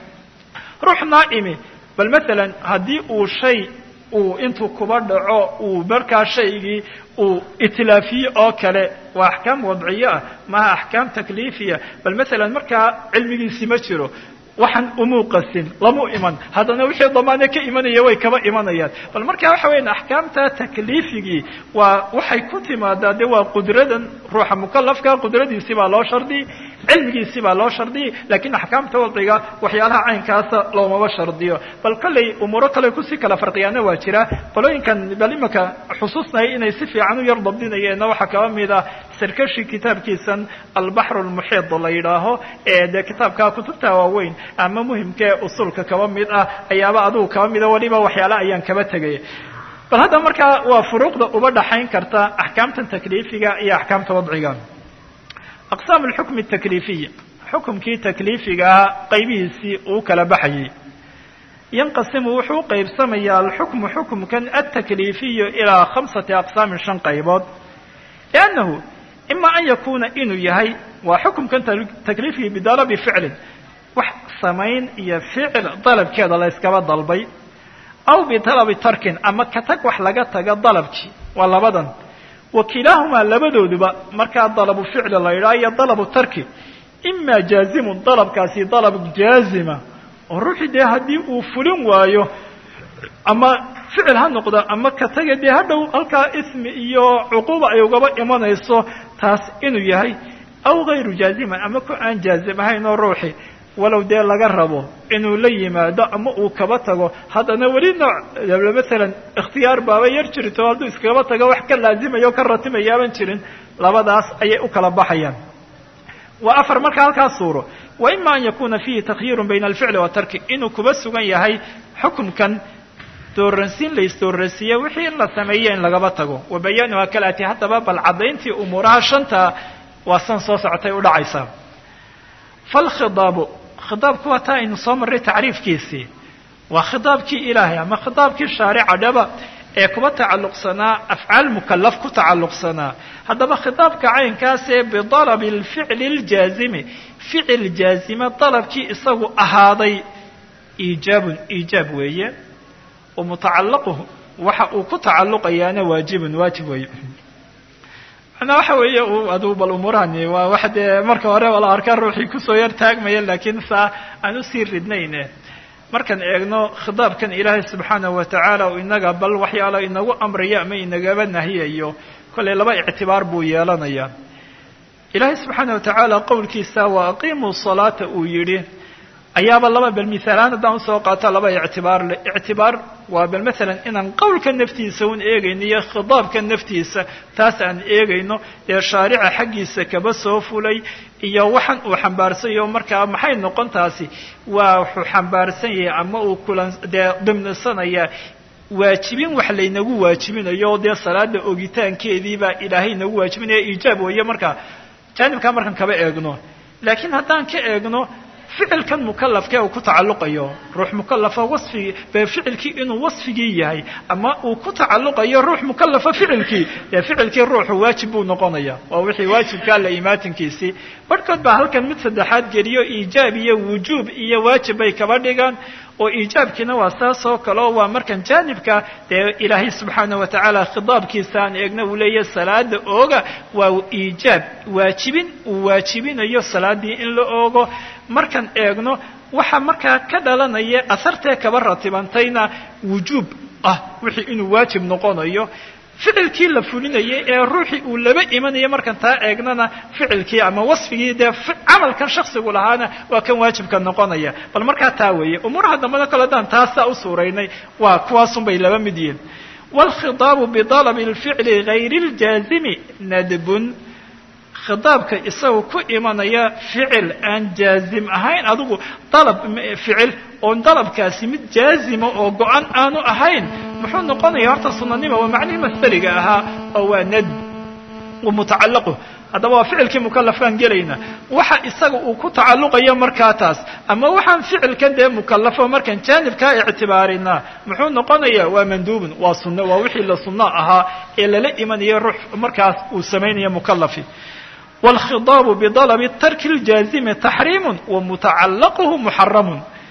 ruux naa'imi bal maalan haddii uu shay uu intuu kuba dhaco uu markaa shaygii uu itilaafiye oo kale waa axkaam wadciyo ah maha axkaam takliifiya bal maalan markaa cilmigiisi ma jiro waxaan umuu qasin lamu iman haddana wixii damaane ka imanaya way kaba imanayaan bal markaa waxa weyan axkaamta takliifigii waa waxay ku timaadaa de waa qudradan ruuxa mukalafka qudradiisii baa loo shardiyey cilmigiisii baa loo shardiyey laakiin axkaamta wadciga waxyaalaha caynkaasa loomaba shardiyo bal kollay umuuro kale kusii kala farqiyaana waa jira qolooyinkan bal imanka xusuusnahay inay si fiican u yar dabdinayeenna waxaa kaba mid ah sarkashi kitaabkiisan albaxru lmuxiid la yidhaaho ee dee kitaabka kutubta waaweyn ama muhimkae usulka kaba mid ah ayaaba adugu kaba mida waliba waxyaala ayaan kaba tegay bal hadda markaa waa furuuqda uba dhaxayn karta axkaamtan takliifiga iyo axkaamta wadciga aqsaam alxukmi takliifiy xukumkii takliifiga ah qaybihiisii uu kala baxayay yanqasimu wuxuu u qaybsamayaa alxukmu xukumkan altakliifiyu ilaa khamsati aqsaamin shan qaybood liannahu ima an yakuuna inuu yahay waa xukumkan takliifigii bidalabi ficlin wax samayn iyo ficil dalabkeeda la yskaba dalbay aw bidalabi tarkin ama ka tag wax laga taga dalabkii waa labadan wakilaahumaa labadooduba markaa dalabu ficli la yidhaha iyo dalabu tarki ima jaazimun dalabkaasi dalab jaazima oo ruuxii dee haddii uu fulin waayo ama ficil ha noqdo ama ka taga dee hadhow halkaa ismi iyo cuquuba ay ugaba imanayso taas inuu yahay aw gayru jaaziman ama ku aan jaazim ahayn oo ruuxi walow dee laga rabo inuu la yimaado ama uu kaba tago haddana weli nooc maalan ikhtiyaar baaba yar jirto hadduu iskaba tago wax ka laazimayo o ka ratimayaaban jirin labadaas ayay u kala baxayaan waa afar marka halkaas suuro wa ima an yakuna fiihi takhyiirun bayna alficli watarki inuu kuba sugan yahay xukumkan dooransiin la isdooransiiye wixii in la sameeyo in lagaba tago wa bayaanuha kalaati haddaba bal caddayntii umuuraha shanta waa san soo socotay u dhacaysaa falkhidaabu khidaabku waa taa aynu soo marray tacriifkiisii waa khidaabkii ilaahay ama khidaabkii shaarica dhaba ee kuba tacalluqsanaa afcaal mukalaf ku tacalluqsanaa haddaba khidaabka caynkaasee bidalabi alficli aljaazimi ficil jaazima dalabkii isagu ahaaday iijaabun iijaab weeye wa mutacalaquhu waxa uu ku tacalluqayaana waajibun waajib weeye manaa waxa weeye aduu bal umuurahani waa wax dee marka hore wala arkaan ruuxii kusoo yar taagmaya laakiin saa aan usii ridnayne markaan eegno khidaabkan ilaahay subxaanahu watacaala u inaga bal waxyaala inagu amraya ama inagaba nahiyayo kollay laba ictibaar buu yeelanayaa ilaahay subxaana watacaala qowlkiisa waa aqiimuu salaata uu yidhi ayaaba laba bal misaalaan haddaan usoo qaato laba ictibaar le ictibaar waa bal maalan inaan qowlka naftiisa un eegayno iyo khidaabka naftiisa taas aan eegayno ee shaarica xaggiisa kaba soo fulay iyo waxaan uu xambaarsanyaho markaa maxay noqon taasi waa wuxuu xambaarsan yahay ama uu kulan dee dimnisanaya waajibin wax laynagu waajibinayo dee salaada ogitaankeedii baa ilaahay nagu waajibinaya iijaab weeye markaa jaanibkaa markan kaba eegno laakiin haddaan ka eegno ficilkan mukalafkee uu ku tacalluqayo ruux mukalafa wasfigii bee ficilkii inuu wasfigii yahay ama uu ku tacalluqayo ruux mukalafa ficilkii dee ficilkii ruuxu waajib buu noqonaya waa wixii waajibkaa la imaatinkiisii barhkood baa halkan mid saddexaad geliyo iijaab iyo wujuub iyo waajib bay kaba dhigaan oo iijaabkiina waa saas oo kale oo waa markan jaanibka dee ilaahay subxaana wa tacaala khitaabkiisa aan eegna uu leeyahay salaada ooga waa iijaab waajibin uu waajibinayo salaadii in la oogo markan eegno waxa markaa ka dhalanaya asartee kaba ratibantayna wujuub ah wixii inuu waajib noqonayo ficilkii la fulinayay ee ruuxii uu laba imanayo markan taa eegnana ficilkii ama wasfigii dee camalkan shaksigu lahaana waa kan waajibka noqonaya bal markaa taa weeye umuuraha dambana kale haddaan taasaa u suuraynay waa kuwaasun bay laba mid yihiin waalkhitaabu bidalabi alficli gayri ljaazimi nadbun khitaabka isagu ku imanaya ficil aan jaazim ahayn adigu dalab ficil oon dalabkaasi mid jaazima oo go-an aanu ahayn muxuu noqonaya horta sunanima waa macnihii masdariga ahaa oo waa nadb wa mutacallaqu haddaba waa ficilkii mukalafkaan gelayna waxa isaga uu ku tacalluqayo markaa taas ama waxaan ficilkan dee mukalafo markaan jaanibkaa ictibaarinaa muxuu noqonaya waa manduubun waa sunno waa wixii la sunno ahaa ee lala imanayo ruux markaas uu samaynayo mukalafi والخضاب بطلب الترك الجازم تحريم ومتعلقه محرم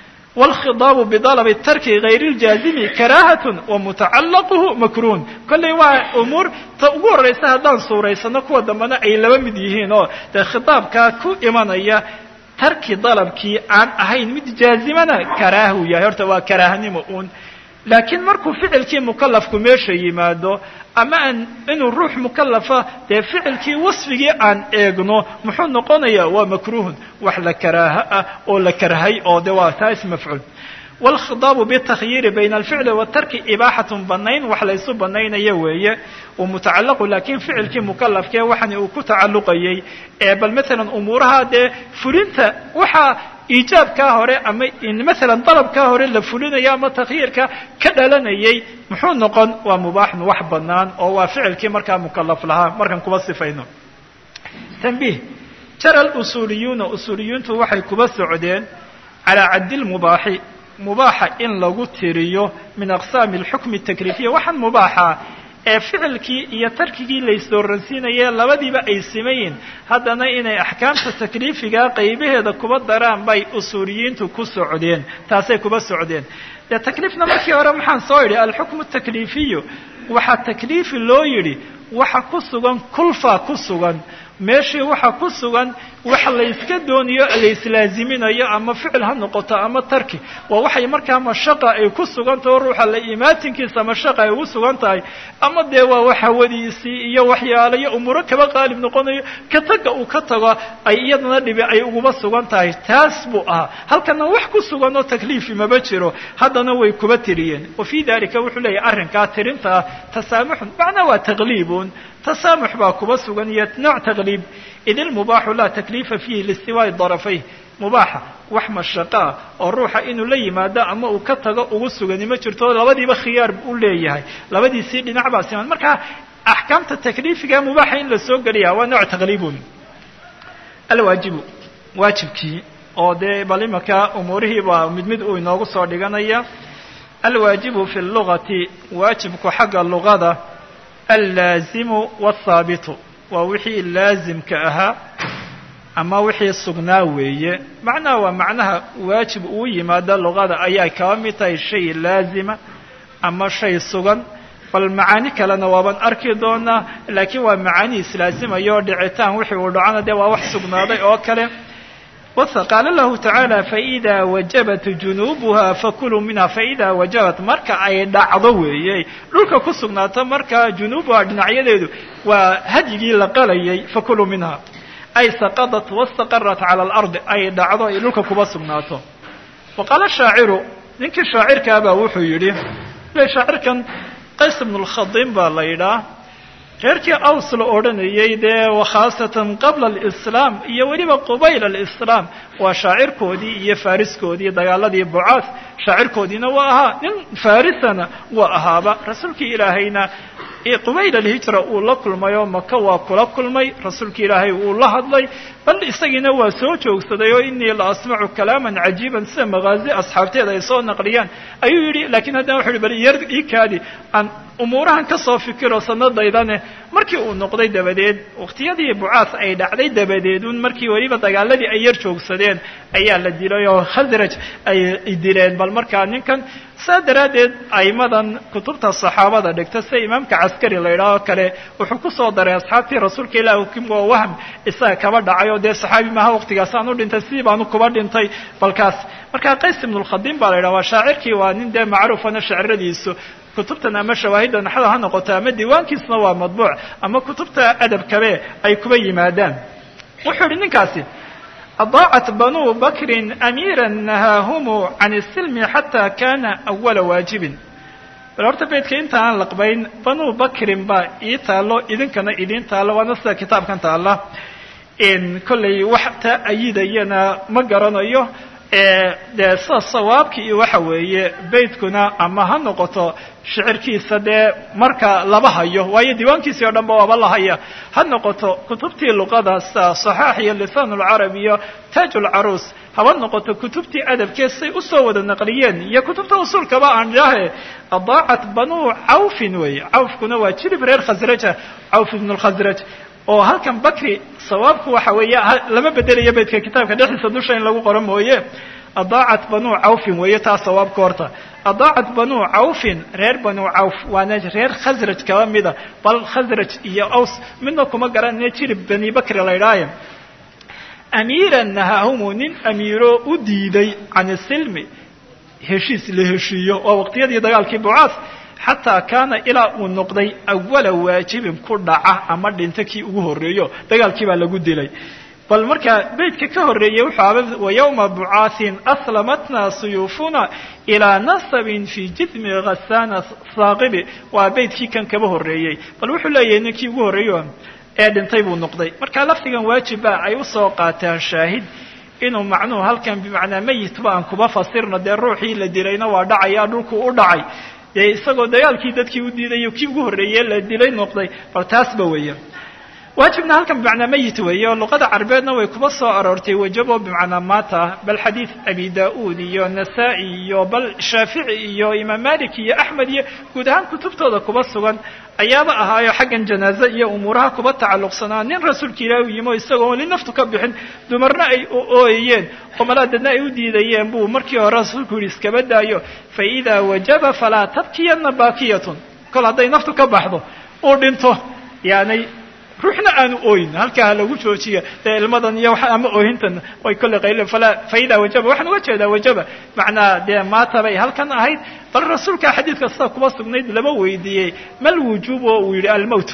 والخضاب بطلب الترك غير الجازم كراهة ومتعلقه مكروه كل أمور تقول رئيس هذا صورة نكو دمنا أي لما مديهين الخطاب كاكو إيمانية ترك طلب كي عن أهين مد جازمنا كراهه يا هرتوا كراهني مؤون لكن مركو فعل كي مكلف كميش يمادو ama aan inuu ruux mukalafa dee ficilkii wasfigii aan eegno muxuu noqonayaa waa makruuhun wax la karaaha ah oo la karhay oo de waa taas mafcuul والخطاب بالتخيير بين الفعل والترك إباحة بنين وحليس بنين يوية ومتعلق لكن فعل كي مكلف كي وحني وكتعلق يي بل مثلا أمورها ده فرنت وحا إيجاب كهوري أما إن مثلا طلب كهوري لفلين يا ما تخيير ك كدلنا يي محون نقن ومباح وح بنان أو فعل كي مركا مكلف لها مركا كبصفينه تنبيه ترى الأصوليون أصوليون توحي كبص عدين على عد المباح مباحة إن لغو تيريو من أقسام الحكم التكليفية وحن مباحة فعلكي يتركي ليسورنسين يا لبدي بأي سمين هذا إن أحكام التكليفية قيبه هذا كبا دران باي أصوليين تكو سعودين تاسي كبا سعودين تكليفنا مكي ورمحان صايري الحكم التكليفي وحا تكليف اللويري وحا كسوغان كلفا كسوغان meeshii waxa ku sugan waxa la iska dooniyo la islaaziminayo ama ficil ha noqoto ama tarki waa waxay markaa mashaqa ay ku sugan tahay ruuxa la imaatinkiisa mashaqa ay u sugan tahay ama dee waa waxa wadiisii iyo waxyaalo iyo umuro kaba qaalib noqonayo ka taga uu ka tago ay iyadana dhibi ay ugu sugan tahay taas buu ah halkana wax ku sugan oo takliif ma jiro haddana way kuba tiriyeen oo fi dalika wuxuu leeyahay arrinka tirinta tasaamuh macna waa tagliibun تسامح باكوبا سوغانية نوع تغليب إذ المباح لا تكليف فيه لاستواء الضرفين مباحة وحمى الشقاء الروح إنه لي ما دا أما وكتغا وغسوغاني ما جرتو لابدي بخيار بقول ليهاي لابدي يصير لنعبا سيمان مركا أحكام التكليف كان مباحة إن لسوغ ليها ونوع تغليب الواجب واجب كي أو دي بالمكا أموره ومدمد أو ينوغو صار لغانيا الواجب في اللغة واجبك حق اللغة اللازم والثابت ووحي اللازم كأها أما وحي الصغناوية معناه ومعناها واجب أوي ماذا اللغة أي كامتة الشيء اللازم أما الشيء الصغن فالمعاني كلا نوابا أركضونا لكن ومعاني لازمة يودعتان وحي ودعانا دي ووح صغناوي أو كلام وقال الله تعالى فإذا وجبت جنوبها فكلوا منها فإذا وجبت مركا أي دعضوي لوكا كسغناتا مركا جنوبها دنعيدو وهدي لقلي فكلوا منها أي سقطت واستقرت على الأرض أي دعضوي لوكا كبسغناتا وقال الشاعر نك الشاعر كابا وحو يري لا شاعر كان قيس بن الخضيم بالله غيركي أوصل أورنيي ده وخاصة قبل الإسلام يوريبا قبيل الإسلام وشاعر كودي يفارس كودي دجالدي بعاث شاعر كودي نواها فارسنا وأهابا رسولك إلهينا qubayl alhijra uu la kulmay oo maka waa kula kulmay rasuulka ilaahay uu la hadlay bal isagiina waa soo joogsaday oo inii la asmacu kalaaman cajiiban sida magaazi asxaabteeda ay soo naqliyaan ayuu yidhi laakiin haddana wuxu uhi bal yar ii kaadi aan umuurahan ka soo fikiro sanadaydane markii uu noqday dabadeed waqtiyadii bucaas ay dhacday dabadeedun markii weliba dagaaladii ay yar joogsadeen ayaa la dilay oo khasraj ay dileen bal markaa ninkan saa daraaddeed aimadan kutubta saxaabada dhigta sida imaamka caskari la yidhaahoo kale wuxuu ku soo daray asxaabtii rasuulka ilaah ukimo wahm isaga kaba dhacay oo dee saxaabi maaha waqtigaas aan u dhintay sidii baanu kuba dhintay balkaas markaa qays ibnulkhadiim baa la yidhaha waa shaacirkii waa nin dee macruufana shaciradiisu kutubtan ama shawaahidda naxda ha noqoto ama diiwaankiisna waa madbuuc ama kutubta adabkabe ay kuba yimaadaan wuxuu idhi ninkaasi adaacat banuu bakrin amiira nahaahumu can isilmi xataa kana awala waajibin bal horta beydka inta aan laqbayn banuu bakrin baa ii taalo idinkana idiin taalo waana sida kitaabkan taalla kollay wax ta ayidayana ma garanayo dee sida sawaabki iyo waxa weeye beydkuna ama ha noqoto shicirkiisa dee marka laba hayo waayo diiwaankiisii o dhan ba waaba la haya ha noqoto kutubtii luqada sida saxaax iyo lisaan ulcarab iyo taaj ulcaruus haba noqoto kutubtii adabkee say usoo wada naqliyeen iyo kutubta usuulkaba aan idhaahe adaacat banuu cawfin weeye cawfkuna waa jirib reer khasraja cawf ibnu lkhasraj oo halkan bakri sawaabku waxa weeye lama bedelayo beydka kitaabka dhexdiisa dusha in lagu qoro mooye adaacat banuu cawfin weeye taa sawaabka horta adaacat banuu cawfin reer banuu cawf waana reer khasraj kaba mida bal khasraj iyo aws midna kuma garanaya jirib bani bakri la idhaaye amiiran nahaahumu nin amiiro u diiday can silmi heshiis la heshiiyo waa waqtiyadii dagaalkii bucaas xataa kaana ilaa uu noqday awala waajibin ku dhaca ama dhinta kii ugu horreeyo dagaalkii baa lagu dilay bal markaa beydka ka horreeyey wuxuu aba wayawma bucaasin aslamatna suyuufuna ilaa nasabin fii jismi ghasaana saaqibi waa beydkii kan kaba horreeyey bal wuxuu leeyahay ninkii ugu horreeyo ee dhintay buu noqday markaa lafdigan waajiba ay usoo qaataan shaahid inuu macnuhu halkan bimacnaa meyitba aan kuba fasirno dee ruuxii la dilayna waa dhacaya dhulku u dhacay dee isagoo dagaalkii dadkii u diidayo kii ugu horreeyey la dilay noqday bal taasba weeye waajibna halkan bimacnaa meyit weeye oo luqada carabeedna way kuba soo aroortay wajabo bimacnaa maata bal xadiid abi da-uud iyo nasaa-i iyo bal shaafici iyo imaam malik iyo axmed iyo guud ahaan kutubtooda kuba sugan ayaaba ahaayo xaggan janaaze iyo umuuraha kuba tacalluqsanaa nin rasuulka ilaahi u yimo isagoo weli naftu ka bixin dumarna ay ooyayeen oo malaadadna ay u diidayeen buu markii hore rasuulku yidhi iskaba daayo fa idaa wajaba falaa tabkiyanna baakiyatun kol hadday naftu ka baxdo uu dhinto yaanay ruuxna aanu ooyin halkaa lagu joojiya dee ilmadan iyo ama oohintan way kolley qayl fa idaa wajaba waxaan uga jeedaa wajaba macnaa dee maata bay halkan ahayd bal rasuulka xadiidka sida kuba sugnayd lama weydiiyey mal wujuub oo uu yidhi almowt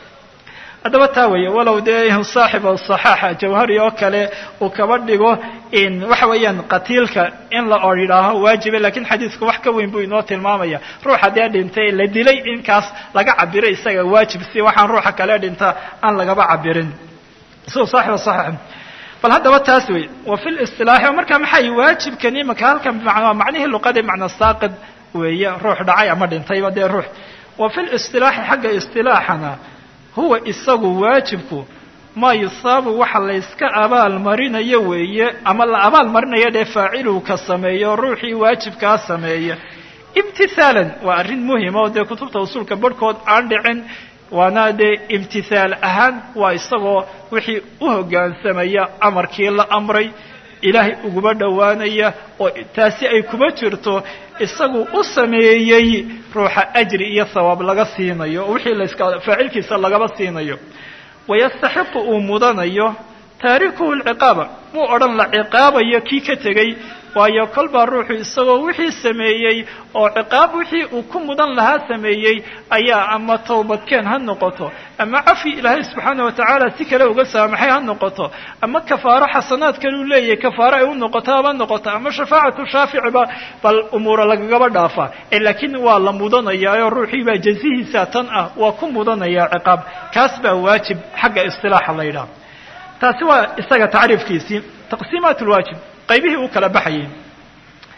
haddaba taa weeye walow dee saaxiba saxaaxa jawhari oo kale uu kaba dhigo in waxa weeyaan qatiilka in la or yidhaaho waajibe lakiin xadiidku wax ka weyn buu inoo tilmaamaya ruuxa dee dhintay la dilay inkaas laga cabiro isaga waajib si waxaan ruuxa kale dhinta aan lagaba cabirin sida saaxiba saxaaxa bal haddaba taas wey wa fi listilaaxi marka maxay waajibkani imaka halkan bimacnaa macnihii luqada macna saaqid weeye ruux dhacay ama dhintayba dee ruux wa fi listilaaxi xagga istilaaxana huwa isagu waajibku maa yusaabu waxa la yska abaal marinayo weeye ama la abaal marinayo dee faaciluhu ka sameeyo ruuxii waajibkaa sameeya imtisaalan waa arrin muhima oo dee kutubta usuulka barhkood aan dhicin waana dee imtihaal ahaan waa isagoo wixii u hoggaansamaya amarkii la amray ilaahay uguba dhowaanaya oo taasi ay kuma jirto isagu u sameeyey ruuxa ajri iyo thawaab laga siinayo oo wixii layska faacilkiisa lagaba siinayo wayastaxiqu uu mudanayo taarikuhu alciqaaba muu odhan la ciqaabayo kii ka tegey waayo kolbaa ruuxu isagoo wixii sameeyey oo ciqaab wixii uu ku mudan lahaa sameeyey ayaa ama towbadkeen ha noqoto ama cafi ilaahay subxaana watacaala si kale uga saamaxay ha noqoto ama kafaaro xasanaad kale uu leeyahay kafaaro ay u noqoto haba noqoto ama shafaacatu shaaficiba bal umuura lagagaba dhaafa ee laakiin waa la mudanayaayo ruuxii baa jazihiisa tan ah waa ku mudanaya ciqaab kaas baa waajib xagga istilaaxa la yidhaha taasi waa isaga tacriifkiisii taqsiimaat lwaajib qaybihii u kala baxayeen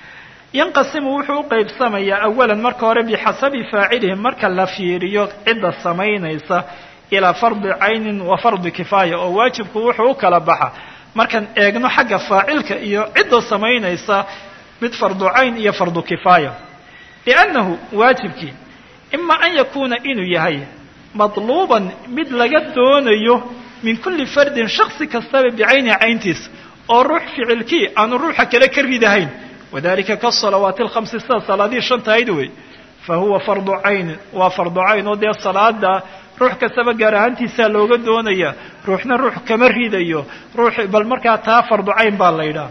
yanqasimu wuxuu u qaybsamayaa awalan marka hore bixasabi faacilihi marka la fiiriyo cidda samaynaysa ilaa fardi caynin wa fardi kifaaya oo waajibku wuxuu u kala baxa markaan eegno xagga faacilka iyo cidda samaynaysa mid fardu cayn iyo fardu kifaaya liannahu waajibkii ima an yakuuna inuu yahay madluuban mid laga doonayo min kulli fardin shaksi kastaba bicayni cayntiisa oo ruux ficilkii aanu ruuxa kale ka ridahayn wadalika kasalawaati alkhamsi sida salaadihii shanta ahayd wey fa huwa fardu caynin waa fardu cayn oo dee salaada ruux kastaba gaar ahaantiisaa looga doonaya ruuxna ruux kama ridayo ruux bal markaa taa fardu cayn baa la yidhaha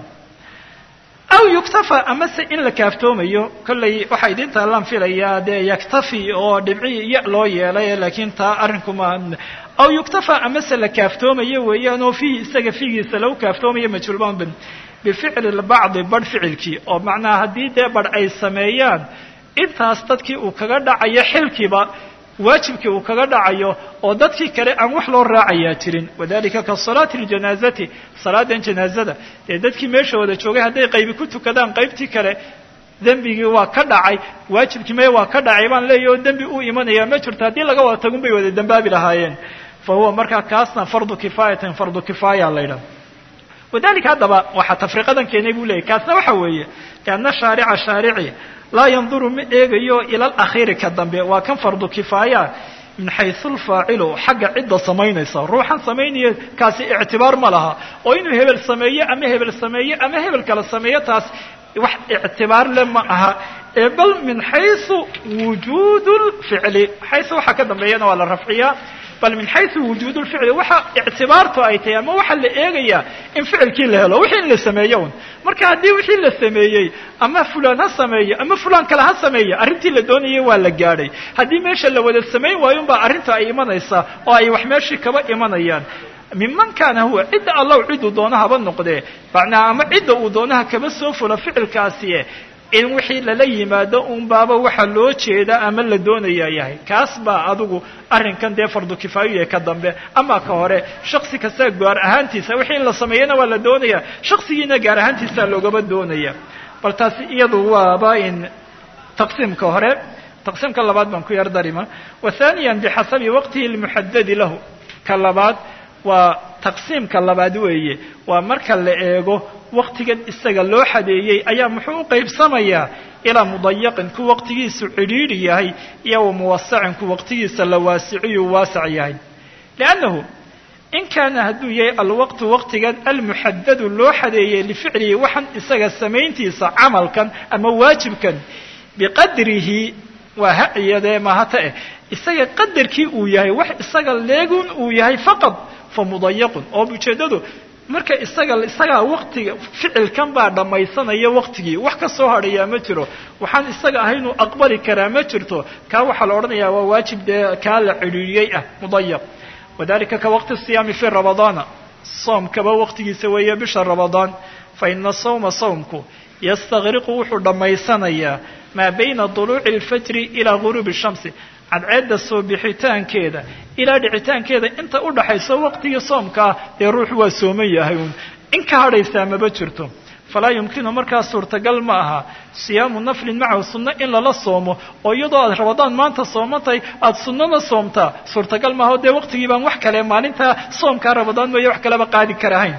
aw yuktafa amase in la kaaftoomayo kollay waxaa idin taalaan filayaa dee yaktafi oo dhibci ya loo yeelay laakiin taa arrinku ma aw yuktafa amase la kaaftoomayo weeyaan oo fiihi isaga figiisa lagu kaaftoomayo majhuulbaan bin bificli lbacdi badh ficilkii oo macnaha haddii dee badh ay sameeyaan intaas dadkii uu kaga dhacayo xilkiiba waajibkii uu kaga dhacayo oo dadkii kale aan wax loo raacayaa jirin wadalika ka salaati ljanaazati salaadan janaazada dee dadkii meesha wada joogay hadday qaybi ku tukadaan qaybtii kale dembigii waa ka dhacay waajibkii maya waa ka dhacay baan leeyahy oo dembi u imanayaa ma jirto haddii laga wada tagun bay wada dembaabi lahaayeen fa huwa markaa kaasna fardu kifaayatin fardu kifaaya la ydhaha wadalika haddaba waxaa tafriiqadan keenay buu leeyahy kaasna waxa weeye lianna shaarica shaarici laa yanduru ma eegayo ila alakhiiri ka dambe waa kan fardu kifaaya min xaysu lfaacilu xagga cidda samaynaysa ruuxan samaynaya kaasi ictibaar ma laha oo inuu hebel sameeyo ama hebel sameeyo ama hebel kala sameeyo taas wax ictibaar le ma aha ee bal min xaysu wujuud lficli xaysu waxaa ka dambeeyana waa la rafciyaa bal min xaysu wujuud lficli waxa ictibaartu ay tahay ama waxaa la eegayaa in ficilkii la helo wixii in la sameeyo un marka haddii wixii la sameeyey ama fulaan ha sameeyo ama fulaan kale ha sameeyo arrintii la doonayay waa la gaadhay haddii meesha la wada samayn waayo un baa arrinta ay imanaysaa oo ay wax meeshii kaba imanayaan miman kaana huwa cidda allahu cidduu doono haba noqdee macnaa ama cidda uu doonaha kaba soo fula ficilkaasi in wixii lala yimaado un baaba waxa loo jeeda ama la doonayaa yahay kaas baa adigu arrinkan dee fardu kifaayo ka dambe ama ka hore shaksi kasta gaar ahaantiisa wixii in la sameeyana waa la doonayaa shaksigiina gaar ahaantiisa loogaba doonaya bal taasi iyadu waaba in taqsiimka hore taqsiimka labaad baan ku yar darima wa thaniyan bixasabi waqtihi lmuxadadi lahu ka labaad waa taqsiimka labaad weeye waa marka la eego waqtigan isaga loo xadeeyey ayaa muxuu u qaybsamayaa ilaa mudayaqin ku waqtigiisu cidhiidhi yahay iyo wa muwasacin ku waqtigiisa la waasiciyu waasac yahay liannahu in kaana hadduu yahay alwaqtu waqtigan almuxadadu loo xadeeyey lificlihi waxan isaga samayntiisa camalkan ama waajibkan biqadrihi waa ha-iyadee mahata eh isaga qadarkii uu yahay wax isaga leegun uu yahay faqad fa mudayaqun oo ujeeddadu marka isaga isagaa waqtiga ficilkan baa dhammaysanaya waqtigii wax ka soo hadhayaa ma jiro waxaan isaga ahaynuu aqbali karaa ma jirto kaa waxaa la odhanayaa waa waajib dee kaa la cidhiidhiyey ah mudayaq wadalika ka waqti siyaami fii ramadaana soomkaba waqtigiisa weeye bisha ramadaan fa ina sawma sawmku yastaqriqu wuxuu dhammaysanayaa maa bayna duluuci alfajri ilaa guruubi shamsi cadceedda soo bixitaankeeda ilaa dhicitaankeeda inta u dhaxayso waqtigii soomkaa dee ruuxu waa sooman yahay uun in ka hadhaysaa maba jirto falaa yumkinu markaa suurtagal ma aha siyaamu naflin macahu sunno in lala soomo oo iyadoo aad ramadaan maanta soomantahay aada sunnana soomtaa suurtagal maaha o dee waqtigii baan wax kale maalintaa soomkaa ramadaan mooye wax kaleba qaadi karahayn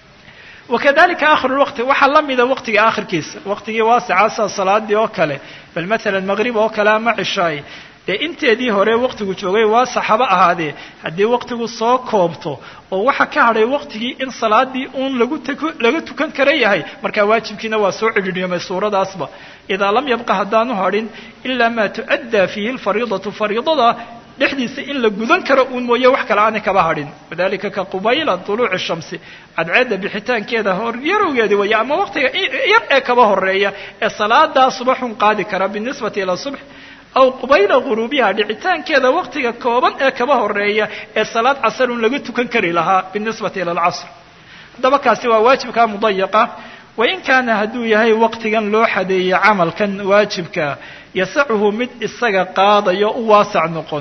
wakadalika aakhiru lwaqti waxaa la mida waqtiga aakhirkiisa waqtigii waasica sida salaadii oo kale bal maalan maqrib oo kale ama cishaay dee inteedii hore waqtigu joogay waasax haba ahaadee haddii waqtigu soo koobto oo waxa ka hadhay waqtigii in salaadii uun lagu tak laga tukan kara yahay markaa waajibkiina waa soo cidhiidhiyomay suuradaasba idaa lam yabqa haddaanu hadhin ilaa maa tu'addaa fiihi lfariidatu fariidada dhexdiisa in la gudan karo uun mooye wax kale aanay kaba hadhin wadalika ka qubayla duluuci shamsi cadceedda bixitaankeeda horyarowgeedi weeye ama waqtiga yar ee kaba horeeya ee salaadaa subaxun qaadi kara binisbati ila subx aw qubayla guruubiha dhicitaankeeda waqtiga kooban ee kaba horeeya ee salaad casarun laga tukan kari lahaa binisbati ila alcasr haddaba kaasi waa waajibkaa mudayaqa wain kaana hadduu yahay waqtigan loo xadeeyey camalkan waajibka yasacuhu mid isaga qaadayo u waasac noqon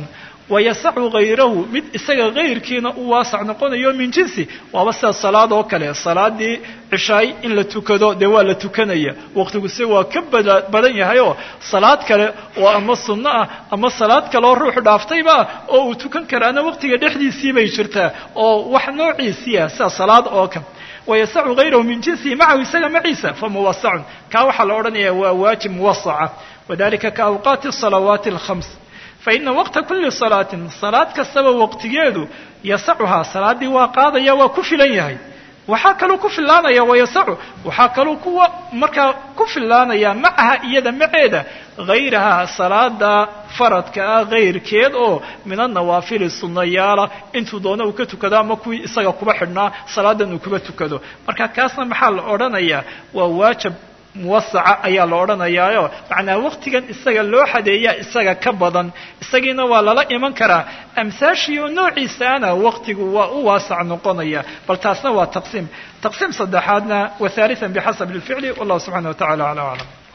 wayasacu hayrahu mid isaga hayrkiina u waasac noqonayo min jinsi waaba sida salaad oo kale salaadii cishaay in la tukado dee waa la tukanaya waqtigu se waa ka bada badan yahay oo salaad kale oo ama sunno ah ama salaad kale oo ruuxu dhaaftayba oo uu tukan karaana waqtiga dhexdiisii bay jirtaa oo wax noociisiia sida salaad oo kale wayasacu hayrahu min jinsihi macahu isaga maciisa famuwasacun kaa waxaa la odhanaya waa waajib muwasaca wadalika ka awqaati الصalawaati الkhams faina waqta kuli salaatin salaad kastaba waqtigeedu yasacuhaa salaadii waa qaadaya waa ku filan yahay waxaa kaluu ku filaanaya wayasacu waxaa kaluu kuwa markaa ku filaanaya macaha iyada maceeda hayrahaa salaada faradka ah hayrkeed oo min anawaafili sunnayaala intuu doona uu ka tukado ama kuwii isaga kuba xidhnaa salaadan uu kuba tukado marka kaasna maxaa la odhanayaa waa waajib muwasaca ayaa la odhanayaayo macnaa waqtigan isaga loo xadeeyaa isaga ka badan isagiina waa lala iman karaa amsaashii oo noociisaana waqtigu waa u waasac noqonaya bal taasna waa taqsiim taqsiim saddexaadna wa haalian bixasabi lficli wallahu subxana wa tacala ala aclam